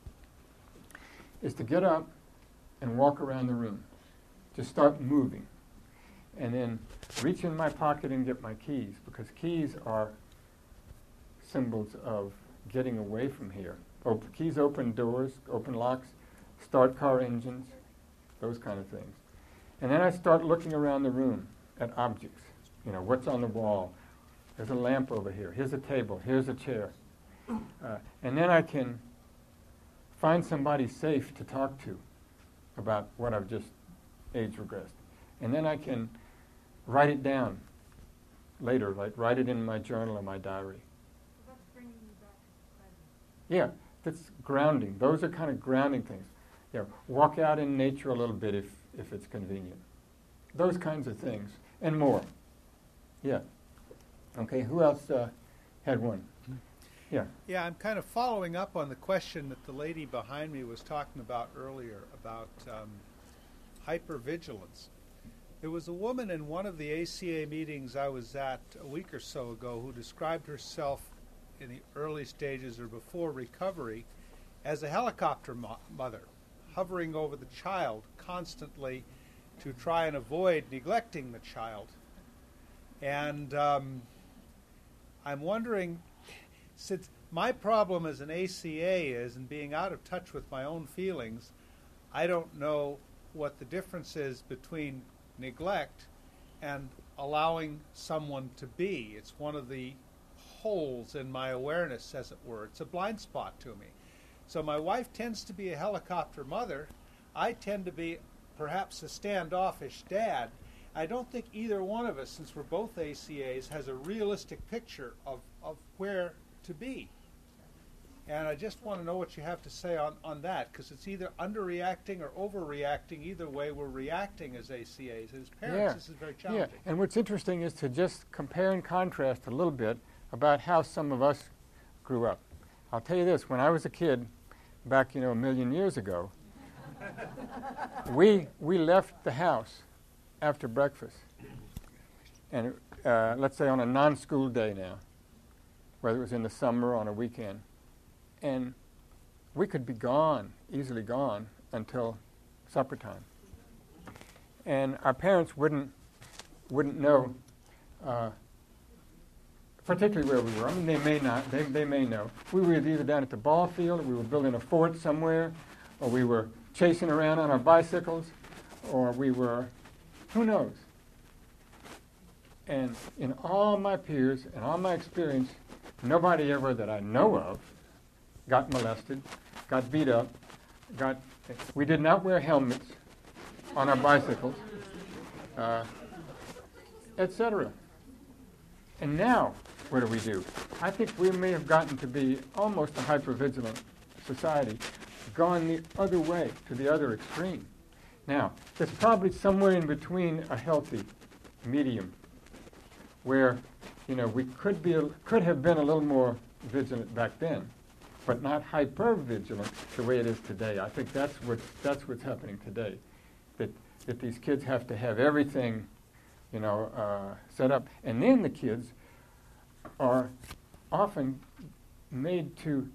is to get up and walk around the room. Just start moving. And then reach in my pocket and get my keys, because keys are symbols of getting away from here. Keys open doors, open locks, start car engines, those kind of things. And then I start looking around the room at objects. What's on the wall? There's a lamp over here. Here's a table. Here's a chair. And then I can find somebody safe to talk to about what I've just age regressed. And then I can write it down later, like write it in my journal or my diary.
That's bringing you back to present.
Yeah, that's grounding. Those are kind of grounding things. Walk out in nature a little bit if it's convenient. Those kinds of things and more. Yeah. Okay, who else had one? Yeah.
Yeah, I'm kind of following up on the question that the lady behind me was talking about earlier about hypervigilance. There was a woman in one of the ACA meetings I was at a week or so ago who described herself in the early stages or before recovery as a helicopter mother, hovering over the child constantly to try and avoid neglecting the child. And I'm wondering, since my problem as an ACA is in being out of touch with my own feelings, I don't know what the difference is between neglect and allowing someone to be. It's one of the holes in my awareness, as it were. It's a blind spot to me. So my wife tends to be a helicopter mother. I tend to be perhaps a standoffish dad. I don't think either one of us, since we're both ACAs, has a realistic picture of where to be. And I just want to know what you have to say on that, because it's either underreacting or overreacting. Either way, we're reacting as ACAs. As parents, this is very challenging.
Yeah, and what's interesting is to just compare and contrast a little bit about how some of us grew up. I'll tell you this, when I was a kid, back, a million years ago, we left the house after breakfast. And let's say on a non-school day now, whether it was in the summer or on a weekend. And we could be gone, easily gone, until supper time. And our parents wouldn't know, particularly where we were. I mean, they may not. They may know. We were either down at the ball field, or we were building a fort somewhere, or we were chasing around on our bicycles, or we were, who knows? And in all my peers and all my experience, nobody ever that I know of got molested, got beat up, we did not wear helmets on our bicycles, etc. And now, what do? I think we may have gotten to be almost a hypervigilant society, gone the other way, to the other extreme. Now, there's probably somewhere in between a healthy medium where, we could have been a little more vigilant back then, but not hyper-vigilant the way it is today. I think that's what's happening today, that these kids have to have everything, set up. And then the kids are often made to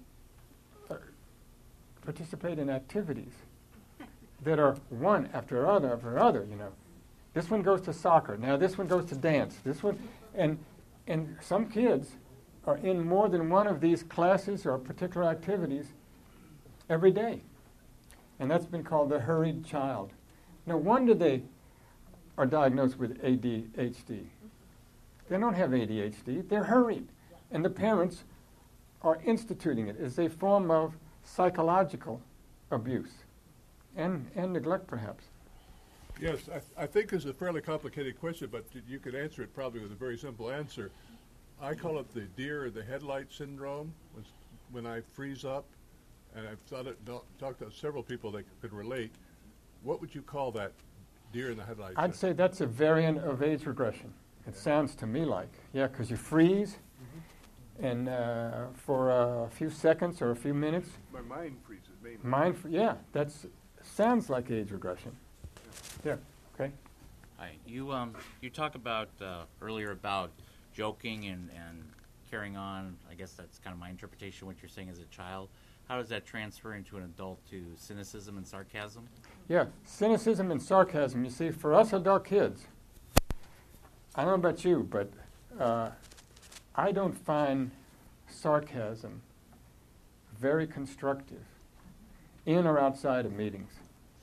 participate in activities that are one after other, This one goes to soccer. Now this one goes to dance. This one, and some kids are in more than one of these classes or particular activities every day. And that's been called the hurried child. No wonder they are diagnosed with ADHD. They don't have ADHD, they're hurried. And the parents are instituting it as a form of psychological abuse and neglect, perhaps.
Yes, I think it's a fairly complicated question, but you could answer it probably with a very simple answer. I call it the deer in the headlight syndrome. When I freeze up, and I've talked to several people that could relate. What would you call that, deer in the headlights?
I'd say that's a variant of age regression. It sounds to me like, because you freeze, and for a few seconds or a few minutes.
My mind freezes, mainly.
That sounds like age regression. Yeah. Okay.
Hi. You talk about earlier about joking and carrying on. I guess that's kind of my interpretation of what you're saying as a child. How does that transfer into an adult to cynicism and sarcasm?
Yeah, cynicism and sarcasm. You see, for us adult kids, I don't know about you, but I don't find sarcasm very constructive in or outside of meetings.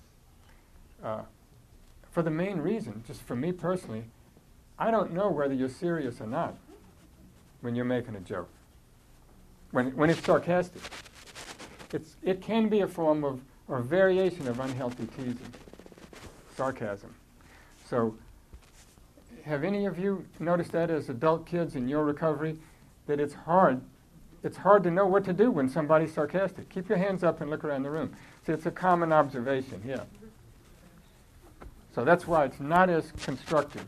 For the main reason, just for me personally, I don't know whether you're serious or not when you're making a joke. When it's sarcastic. It can be a form of, or variation of unhealthy teasing, sarcasm. So, have any of you noticed that as adult kids in your recovery, that it's hard to know what to do when somebody's sarcastic? Keep your hands up and look around the room. See, it's a common observation, yeah. So that's why it's not as constructive.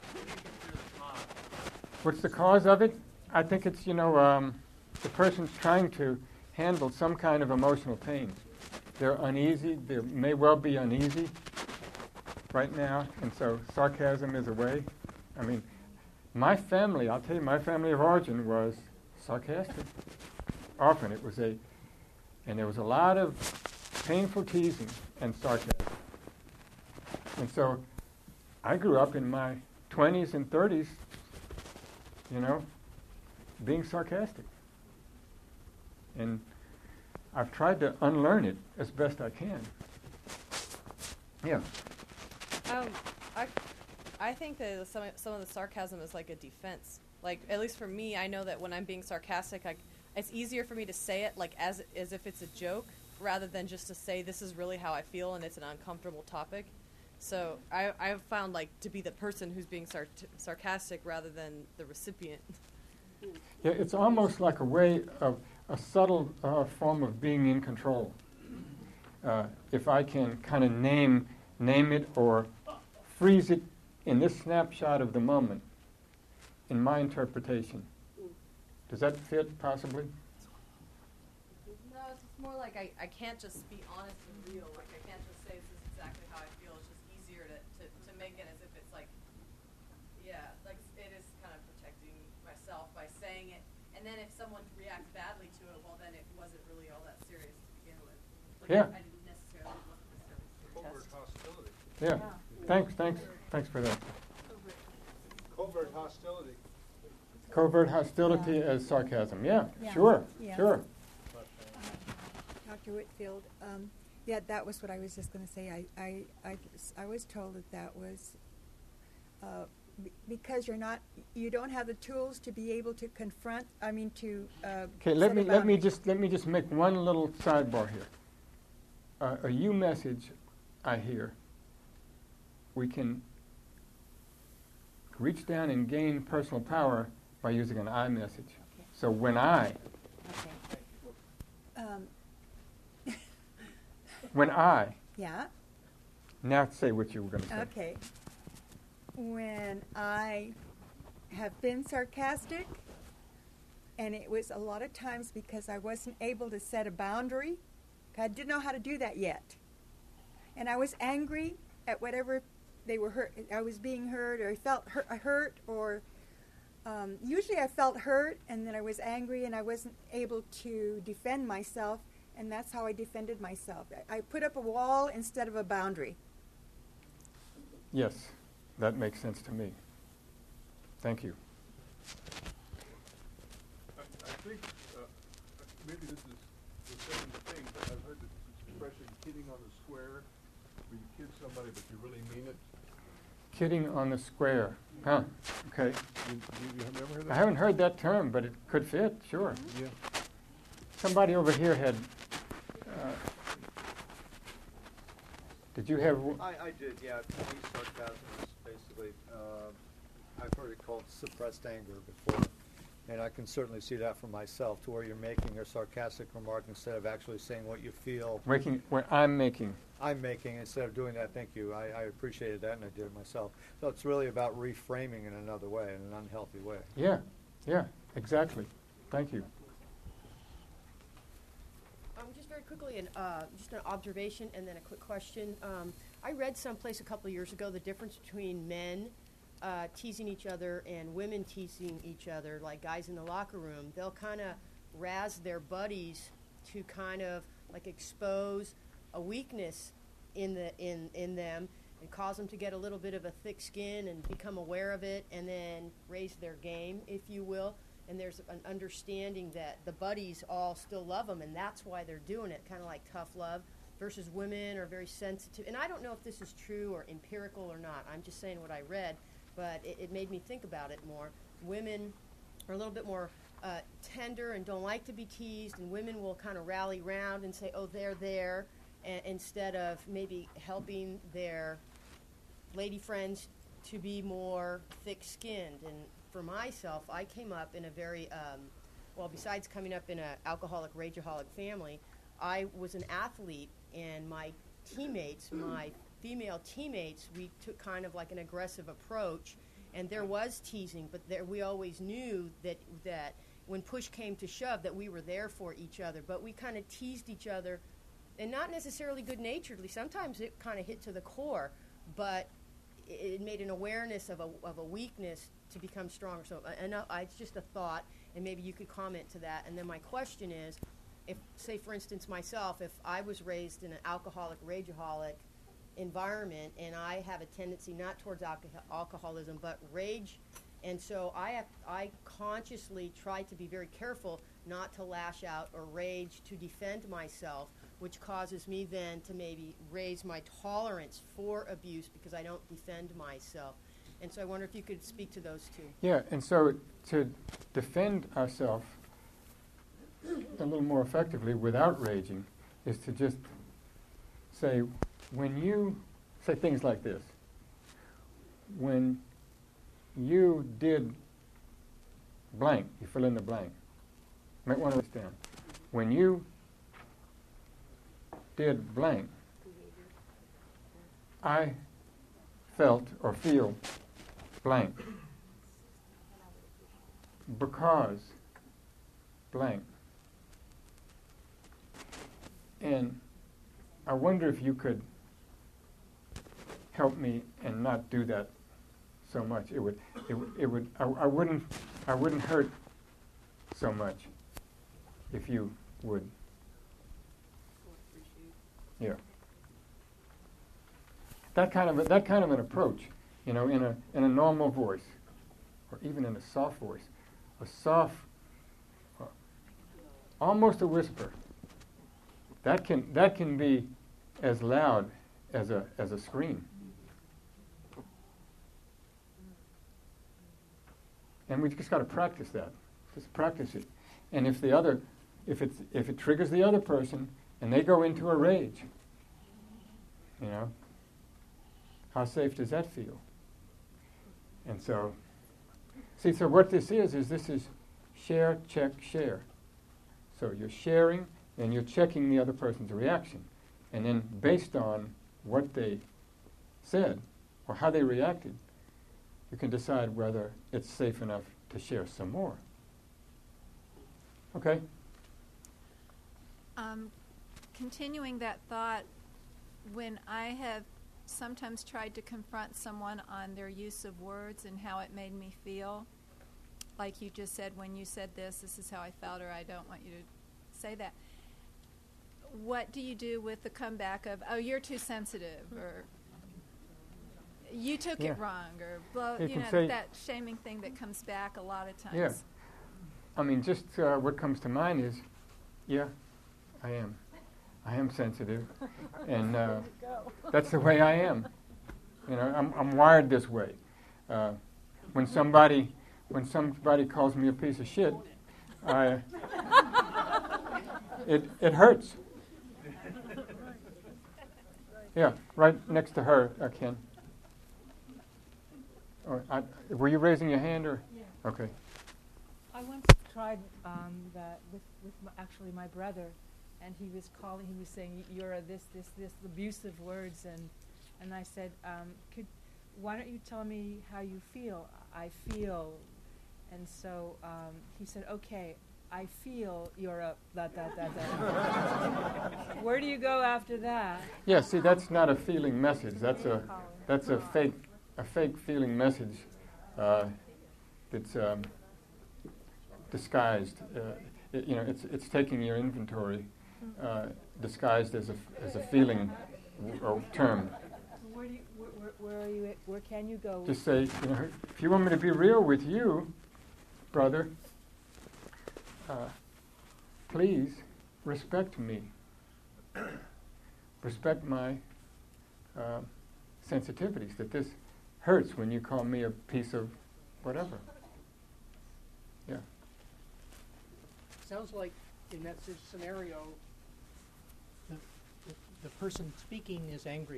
What's the cause of it? I think it's, the person's trying to handle some kind of emotional pain. They're uneasy. They may well be uneasy right now, and so sarcasm is a way. I mean, my family, I'll tell you, my family of origin was sarcastic. Often it was and there was a lot of painful teasing and sarcasm. And so I grew up in my 20s and 30s, being sarcastic. And I've tried to unlearn it as best I can. Yeah.
I think that some of the sarcasm is like a defense. Like, at least for me, I know that when I'm being sarcastic, it's easier for me to say it like as if it's a joke rather than just to say this is really how I feel and it's an uncomfortable topic. So I've found like to be the person who's being sarcastic rather than the recipient.
Yeah, it's almost like a way of a subtle form of being in control. If I can kind of name it or freeze it in this snapshot of the moment, in my interpretation. Does that fit, possibly?
No, it's just more like I can't just be honest and real. Like, I can't just say this is exactly how I feel. It's just easier to make it as if it's like, yeah, like it is kind of protecting myself by saying it. And then if someone reacts badly to it, well, then it wasn't really all that serious to begin with. Like,
Yeah.
I didn't necessarily wasn't necessarily serious.
Covert hostility.
Yeah. Thanks for that.
Covert hostility.
Covert hostility as sarcasm. Yeah,
Yeah.
sure,
Yeah.
sure.
Dr. Whitfield, yeah, that was what I was just going to say. I was told that was because you don't have the tools to be able to confront. I mean, to
Okay, let me just make one little sidebar here. A you message, I hear. We can reach down and gain personal power by using an I message.
Okay.
So when I, when I,
yeah.
now say what you were going to say.
Okay. When I have been sarcastic, and it was a lot of times because I wasn't able to set a boundary. I didn't know how to do that yet. And I was angry at whatever they were hurt. I was being hurt, or I felt hurt, or usually I felt hurt, and then I was angry, and I wasn't able to defend myself, and that's how I defended myself. I put up a wall instead of a boundary.
Yes, that makes sense to me. Thank you.
I think maybe this is the same thing, but I've heard this expression, kidding on the square, where you kid somebody but you really mean it.
Kidding on the square. Huh, okay.
You have never heard that?
I haven't heard that term, but it could fit, sure.
Yeah.
Somebody over here had, did you have,
I did, yeah. To me, sarcasm is basically, I've heard it called suppressed anger before, and I can certainly see that for myself, to where you're making a sarcastic remark instead of actually saying what you feel.
I'm making.
I'm making, instead of doing that, thank you. I appreciated that, and I did it myself. So it's really about reframing in another way, in an unhealthy way.
Yeah, exactly. Thank you.
Just very quickly, just an observation and then a quick question. I read someplace a couple of years ago the difference between men teasing each other and women teasing each other, like guys in the locker room. They'll kind of razz their buddies to kind of like expose a weakness in them and cause them to get a little bit of a thick skin and become aware of it and then raise their game, if you will. And there's an understanding that the buddies all still love them, and that's why they're doing it, kind of like tough love, versus women are very sensitive. And I don't know if this is true or empirical or not. I'm just saying what I read, but it made me think about it more. Women are a little bit more tender and don't like to be teased, and women will kind of rally around and say, oh, they're there, instead of maybe helping their lady friends to be more thick-skinned. And for myself, I came up in a very, besides coming up in an alcoholic, rageaholic family, I was an athlete, and my teammates, my female teammates, we took kind of like an aggressive approach, and there was teasing, but we always knew that when push came to shove, that we were there for each other. But we kind of teased each other, and not necessarily good-naturedly. Sometimes it kind of hit to the core, but it made an awareness of a weakness to become stronger. So it's just a thought, and maybe you could comment to that. And then my question is, if, say, for instance, myself, if I was raised in an alcoholic, rageaholic environment, and I have a tendency not towards alcoholism, but rage, and so I consciously try to be very careful not to lash out or rage to defend myself, which causes me then to maybe raise my tolerance for abuse because I don't defend myself. And so I wonder if you could speak to those two.
Yeah, and so to defend ourselves a little more effectively without raging is to just say, when you say things like this, when you did blank, you fill in the blank. You might want to understand. When you did blank, I felt or feel blank because blank. And I wonder if you could help me and not do that so much. It would I wouldn't hurt so much if you would. Yeah. That kind of an approach, in a normal voice, or even in a soft voice, a soft, almost a whisper. That can be as loud as a scream. And we just got to practice that. Just practice it. And if it triggers the other person and they go into a rage, how safe does that feel? And so what this is share, check, share. So you're sharing and you're checking the other person's reaction. And then based on what they said or how they reacted, you can decide whether it's safe enough to share some more. Okay?
Continuing that thought, when I have sometimes tried to confront someone on their use of words and how it made me feel, like you just said, when you said this is how I felt, or I don't want you to say that. What do you do with the comeback of, oh, you're too sensitive, or you took it wrong, or that shaming thing that comes back a lot of times?
Yeah. I mean, just what comes to mind is, yeah, I am sensitive, and that's the way I am. I'm wired this way. When somebody calls me a piece of shit, it hurts. Yeah, right next to her, Ken. Were you raising your hand, or?
Yeah.
Okay.
I once tried that with actually my brother, and he was saying, you're this abusive words, and I said, why don't you tell me how you feel? I feel, and so he said, okay, I feel you're a that. Where do you go after that?
Yeah, see, that's not a feeling message. That's a fake feeling message that's disguised. It's taking your inventory disguised as a feeling term.
Where can you go?
Just say, if you want me to be real with you, brother, please respect me. Respect my sensitivities, that this hurts when you call me a piece of whatever. Yeah.
Sounds like in that scenario, the person speaking is angry.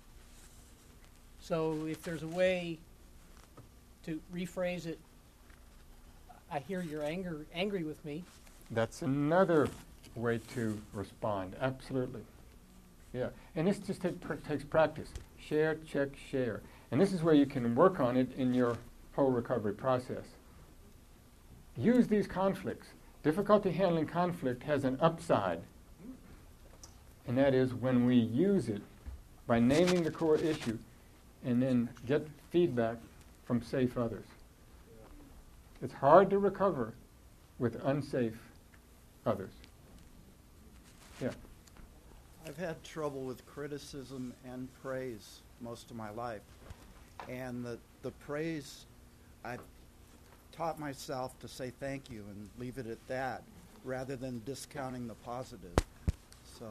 So if there's a way to rephrase it, I hear you're angry with me.
That's another way to respond. Absolutely. Yeah. And this just takes practice. Share, check, share. And this is where you can work on it in your whole recovery process. Use these conflicts. Difficulty handling conflict has an upside. And that is when we use it by naming the core issue and then get feedback from safe others. It's hard to recover with unsafe others. Yeah.
I've had trouble with criticism and praise most of my life. And the praise, I've taught myself to say thank you and leave it at that rather than discounting the positive. So,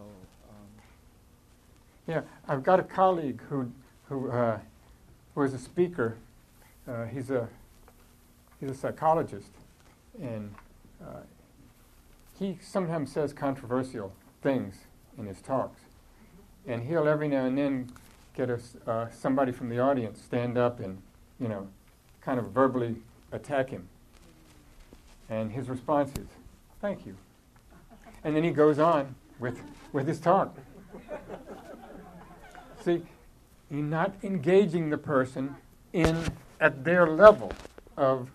yeah, I've got a colleague who was a speaker he's a psychologist, and he sometimes says controversial things in his talks, and he'll every now and then get somebody from the audience stand up and, kind of verbally attack him. And his response is, "Thank you." And then he goes on with his talk. See, you're not engaging the person at their level of,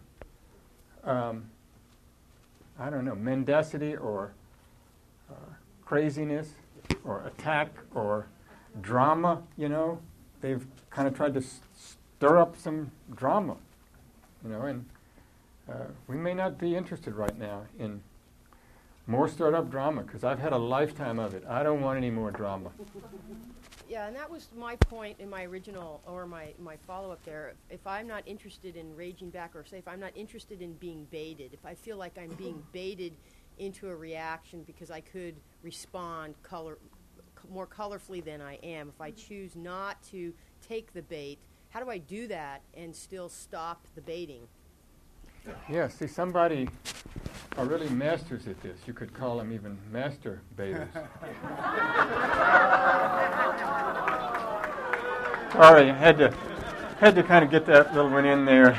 mendacity or craziness or attack or drama, They've kind of tried to stir up some drama, and we may not be interested right now in more stirred up drama, because I've had a lifetime of it. I don't want any more drama.
Yeah, and that was my point in my original, or my follow-up there. If I'm not interested in raging back, or say if I'm not interested in being baited, if I feel like I'm being baited into a reaction because I could respond more colorfully than I am, if I choose not to take the bait, how do I do that and still stop the baiting?
Yeah, see, somebody are really masters at this. You could call them even master baiters. Sorry, I had to kind of get that little one in there.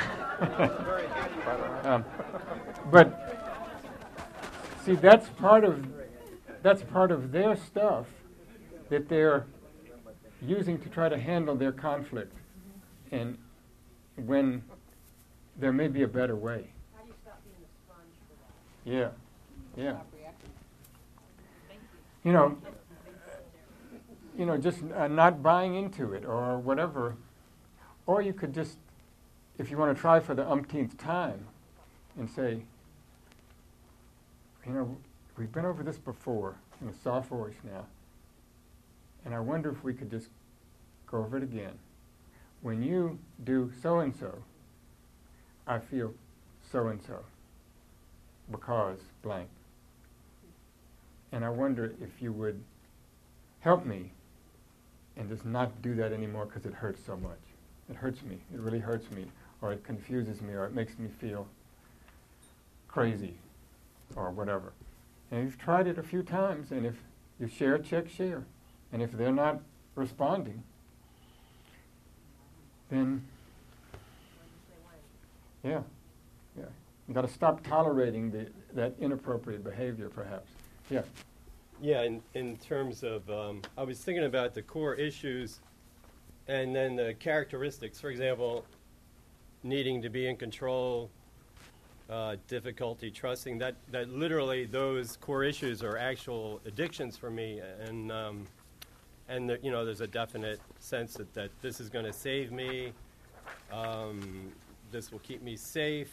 But see, that's part of their stuff that they're using to try to handle their conflict, and when there may be a better way.
How do you stop being a sponge for that?
Yeah. Just not buying into it or whatever. Or you could just, if you want to try for the umpteenth time, and say, we've been over this before in a soft voice now, and I wonder if we could just go over it again. When you do so-and-so, I feel so-and-so because blank. And I wonder if you would help me and just not do that anymore because it hurts so much. It hurts me. It really hurts me. Or it confuses me, or it makes me feel crazy or whatever. And you've tried it a few times, and if you share, check, share. And if they're not responding, then yeah. You've got to stop tolerating that inappropriate behavior, perhaps. Yeah.
Yeah, in terms of, I was thinking about the core issues and then the characteristics. For example, needing to be in control, difficulty trusting. That literally those core issues are actual addictions for me, and there's a definite sense that this is going to save me. This will keep me safe.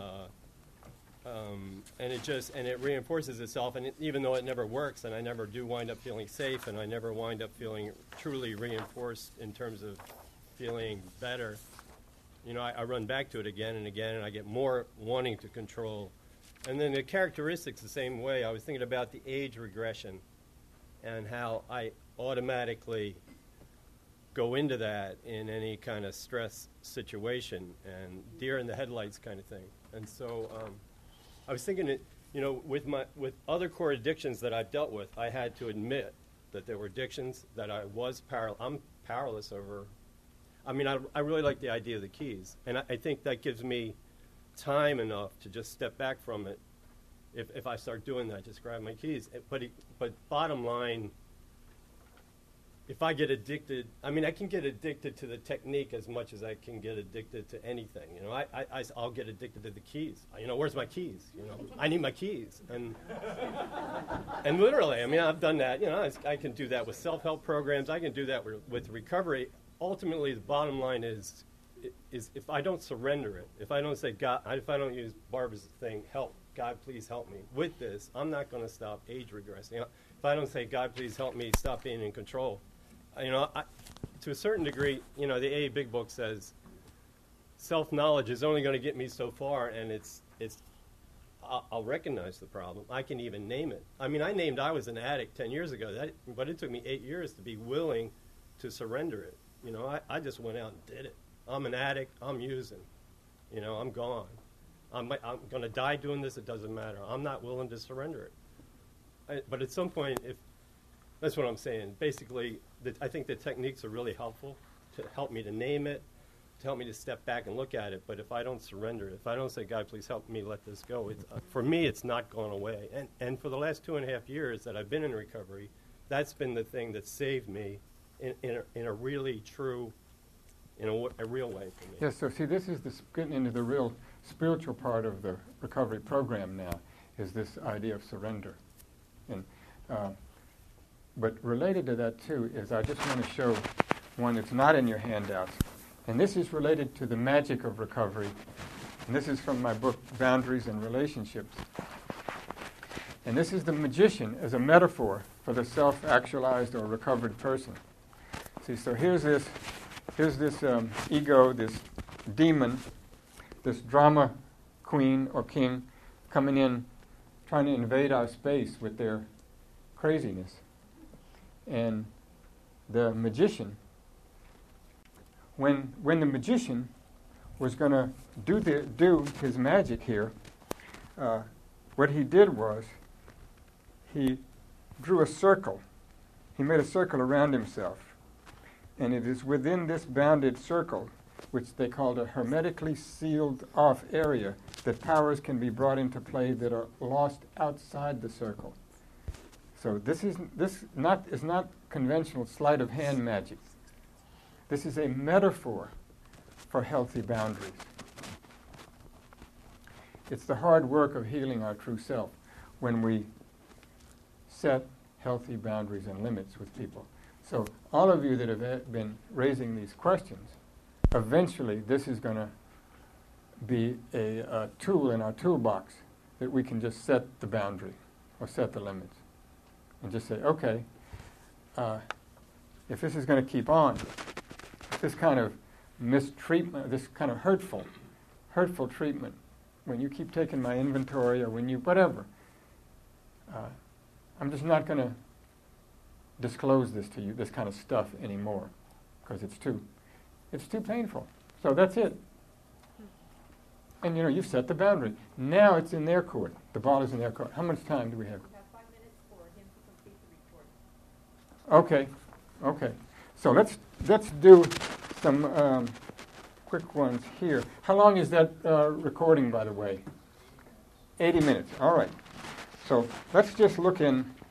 And it reinforces itself, and even though it never works, and I never do wind up feeling safe, and I never wind up feeling truly reinforced in terms of feeling better, I run back to it again and again, and I get more wanting to control. And then the characteristics the same way. I was thinking about the age regression and how I automatically go into that in any kind of stress situation, and deer in the headlights kind of thing. And so I was thinking that, with other core addictions that I've dealt with, I had to admit that there were addictions that I'm powerless over. I mean, I really like the idea of the keys, and I think that gives me time enough to just step back from it. If I start doing that, just grab my keys. But bottom line, if I get addicted, I can get addicted to the technique as much as I can get addicted to anything. I'll get addicted to the keys. Where's my keys? I need my keys. And literally, I've done that. I can do that with self-help programs. I can do that with recovery. Ultimately, the bottom line is if I don't surrender it, if I don't say, God, if I don't use Barbara's thing, help, God, please help me with this, I'm not going to stop age regressing. If I don't say, God, please help me stop being in control, to a certain degree, the AA Big Book says self-knowledge is only going to get me so far, and I'll recognize the problem. I can even name it. I named I was an addict 10 years ago, but it took me 8 years to be willing to surrender it. I just went out and did it. I'm an addict. I'm using. You know, I'm gone. I'm going to die doing this. It doesn't matter. I'm not willing to surrender it. But at some point, if that's what I'm saying. Basically, I think the techniques are really helpful to help me to name it, to help me to step back and look at it. But if I don't surrender it, if I don't say, God, please help me let this go, for me, it's not gone away. And for the last 2.5 years that I've been in recovery, that's been the thing that saved me in a really true, in a real way for me.
Yes, so see, this is getting into the real spiritual part of the recovery program now, is this idea of surrender. And but related to that, too, is I just want to show one that's not in your handouts. And this is related to the magic of recovery. And this is from my book, Boundaries and Relationships. And this is the magician as a metaphor for the self-actualized or recovered person. See, so here's this ego, this demon, this drama queen or king coming in, trying to invade our space with their craziness. And the magician, when the magician was going to do his magic here, what he did was he drew a circle. He made a circle around himself. And it is within this bounded circle, which they called a hermetically sealed off area, that powers can be brought into play that are lost outside the circle. So this is not conventional sleight of hand magic. This is a metaphor for healthy boundaries. It's the hard work of healing our true self when we set healthy boundaries and limits with people. So all of you that have been raising these questions, eventually this is going to be a tool in our toolbox that we can just set the boundary or set the limits and just say, okay, if this is going to keep on, this kind of mistreatment, this kind of hurtful treatment, when you keep taking my inventory or when you, whatever, I'm just not going to disclose this to you, this kind of stuff anymore, because it's too painful. So that's it. And you've set the boundary. Now it's in their court. The ball is in their court. How much time do we have?
We have 5 minutes for him to complete the report.
Okay. So let's do some quick ones here. How long is that recording, by the way? 80 minutes. All right. So let's just look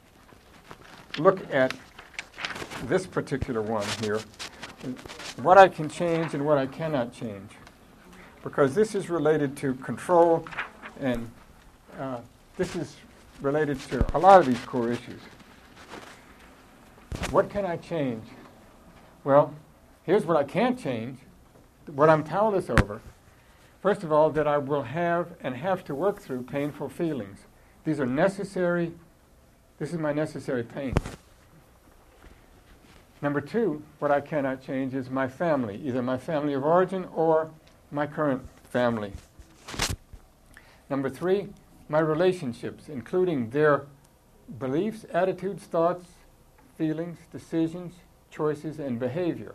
at this particular one here, what I can change and what I cannot change, because this is related to control, and this is related to a lot of these core issues. What can I change? Well, here's what I can't change, what I'm powerless over. First of all, that I will have and have to work through painful feelings. These are necessary. This is my necessary pain. Number 2, what I cannot change is my family, either my family of origin or my current family. Number 3, my relationships, including their beliefs, attitudes, thoughts, feelings, decisions, choices, and behavior.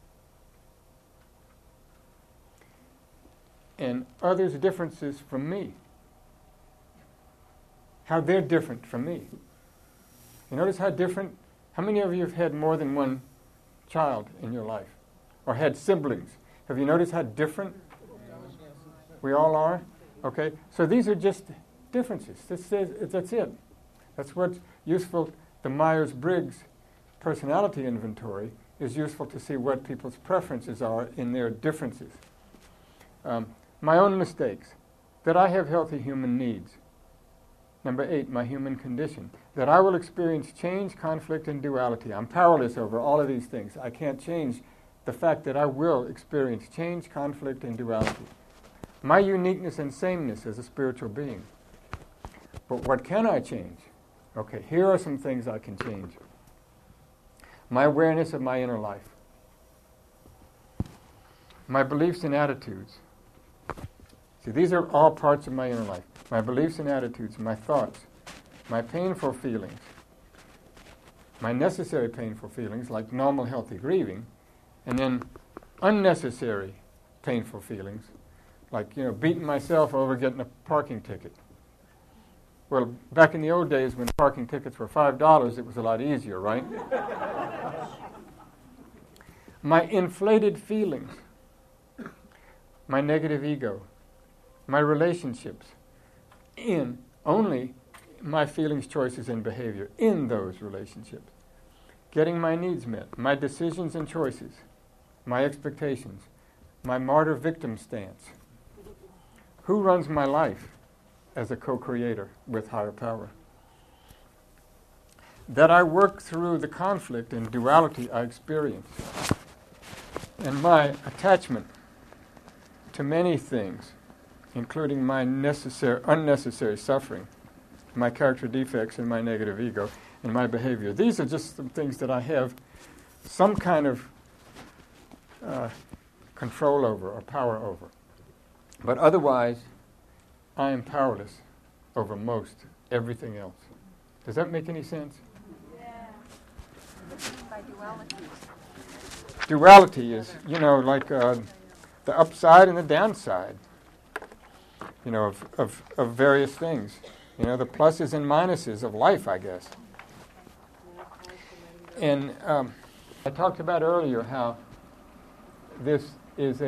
And others' differences from me. How they're different from me. You notice how different? How many of you have had more than one child in your life? Or had siblings? Have you noticed how different we all are? Okay, so these are just differences. That's it. That's what's useful. The Myers-Briggs personality inventory is useful to see what people's preferences are in their differences. My own mistakes. That I have healthy human needs. Number 8, my human condition. That I will experience change, conflict, and duality. I'm powerless over all of these things. I can't change the fact that I will experience change, conflict, and duality. My uniqueness and sameness as a spiritual being. But what can I change? Okay, here are some things I can change. My awareness of my inner life. My beliefs and attitudes. See, these are all parts of my inner life. My beliefs and attitudes, my thoughts, my painful feelings, my necessary painful feelings, like normal healthy grieving, and then unnecessary painful feelings, like, beating myself over getting a parking ticket. Well, back in the old days when parking tickets were $5, it was a lot easier, right? My inflated feelings, my negative ego, my relationships, in only my feelings, choices, and behavior in those relationships. Getting my needs met, my decisions and choices, my expectations, my martyr-victim stance. Who runs my life as a co-creator with higher power? That I work through the conflict and duality I experience, and my attachment to many things, including my unnecessary suffering, my character defects and my negative ego, and my behavior. These are just some things that I have some kind of control over or power over. But otherwise, I am powerless over most everything else. Does that make any sense?
Yeah. What do you mean by duality?
Duality is, like the upside and the downside, of various things. The pluses and minuses of life, I guess. And I talked about earlier how this is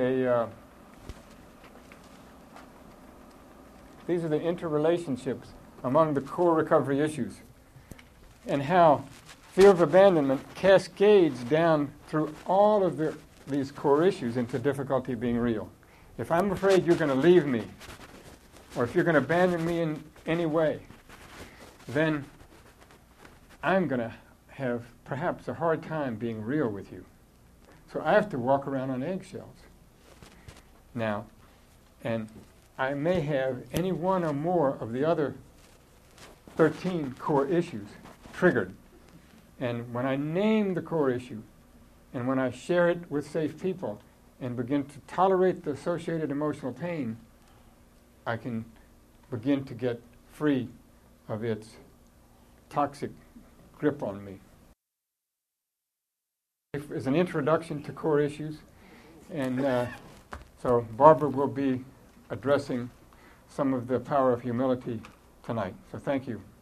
these are the interrelationships among the core recovery issues, and how fear of abandonment cascades down through all of these core issues into difficulty being real. If I'm afraid you're going to leave me, or if you're going to abandon me in any way, then I'm going to have perhaps a hard time being real with you. So I have to walk around on eggshells now, and I may have any one or more of the other 13 core issues triggered. And when I name the core issue, and when I share it with safe people and begin to tolerate the associated emotional pain, I can begin to get free of its toxic grip on me. As an introduction to core issues, and so Barbara will be addressing some of the power of humility tonight. So thank you.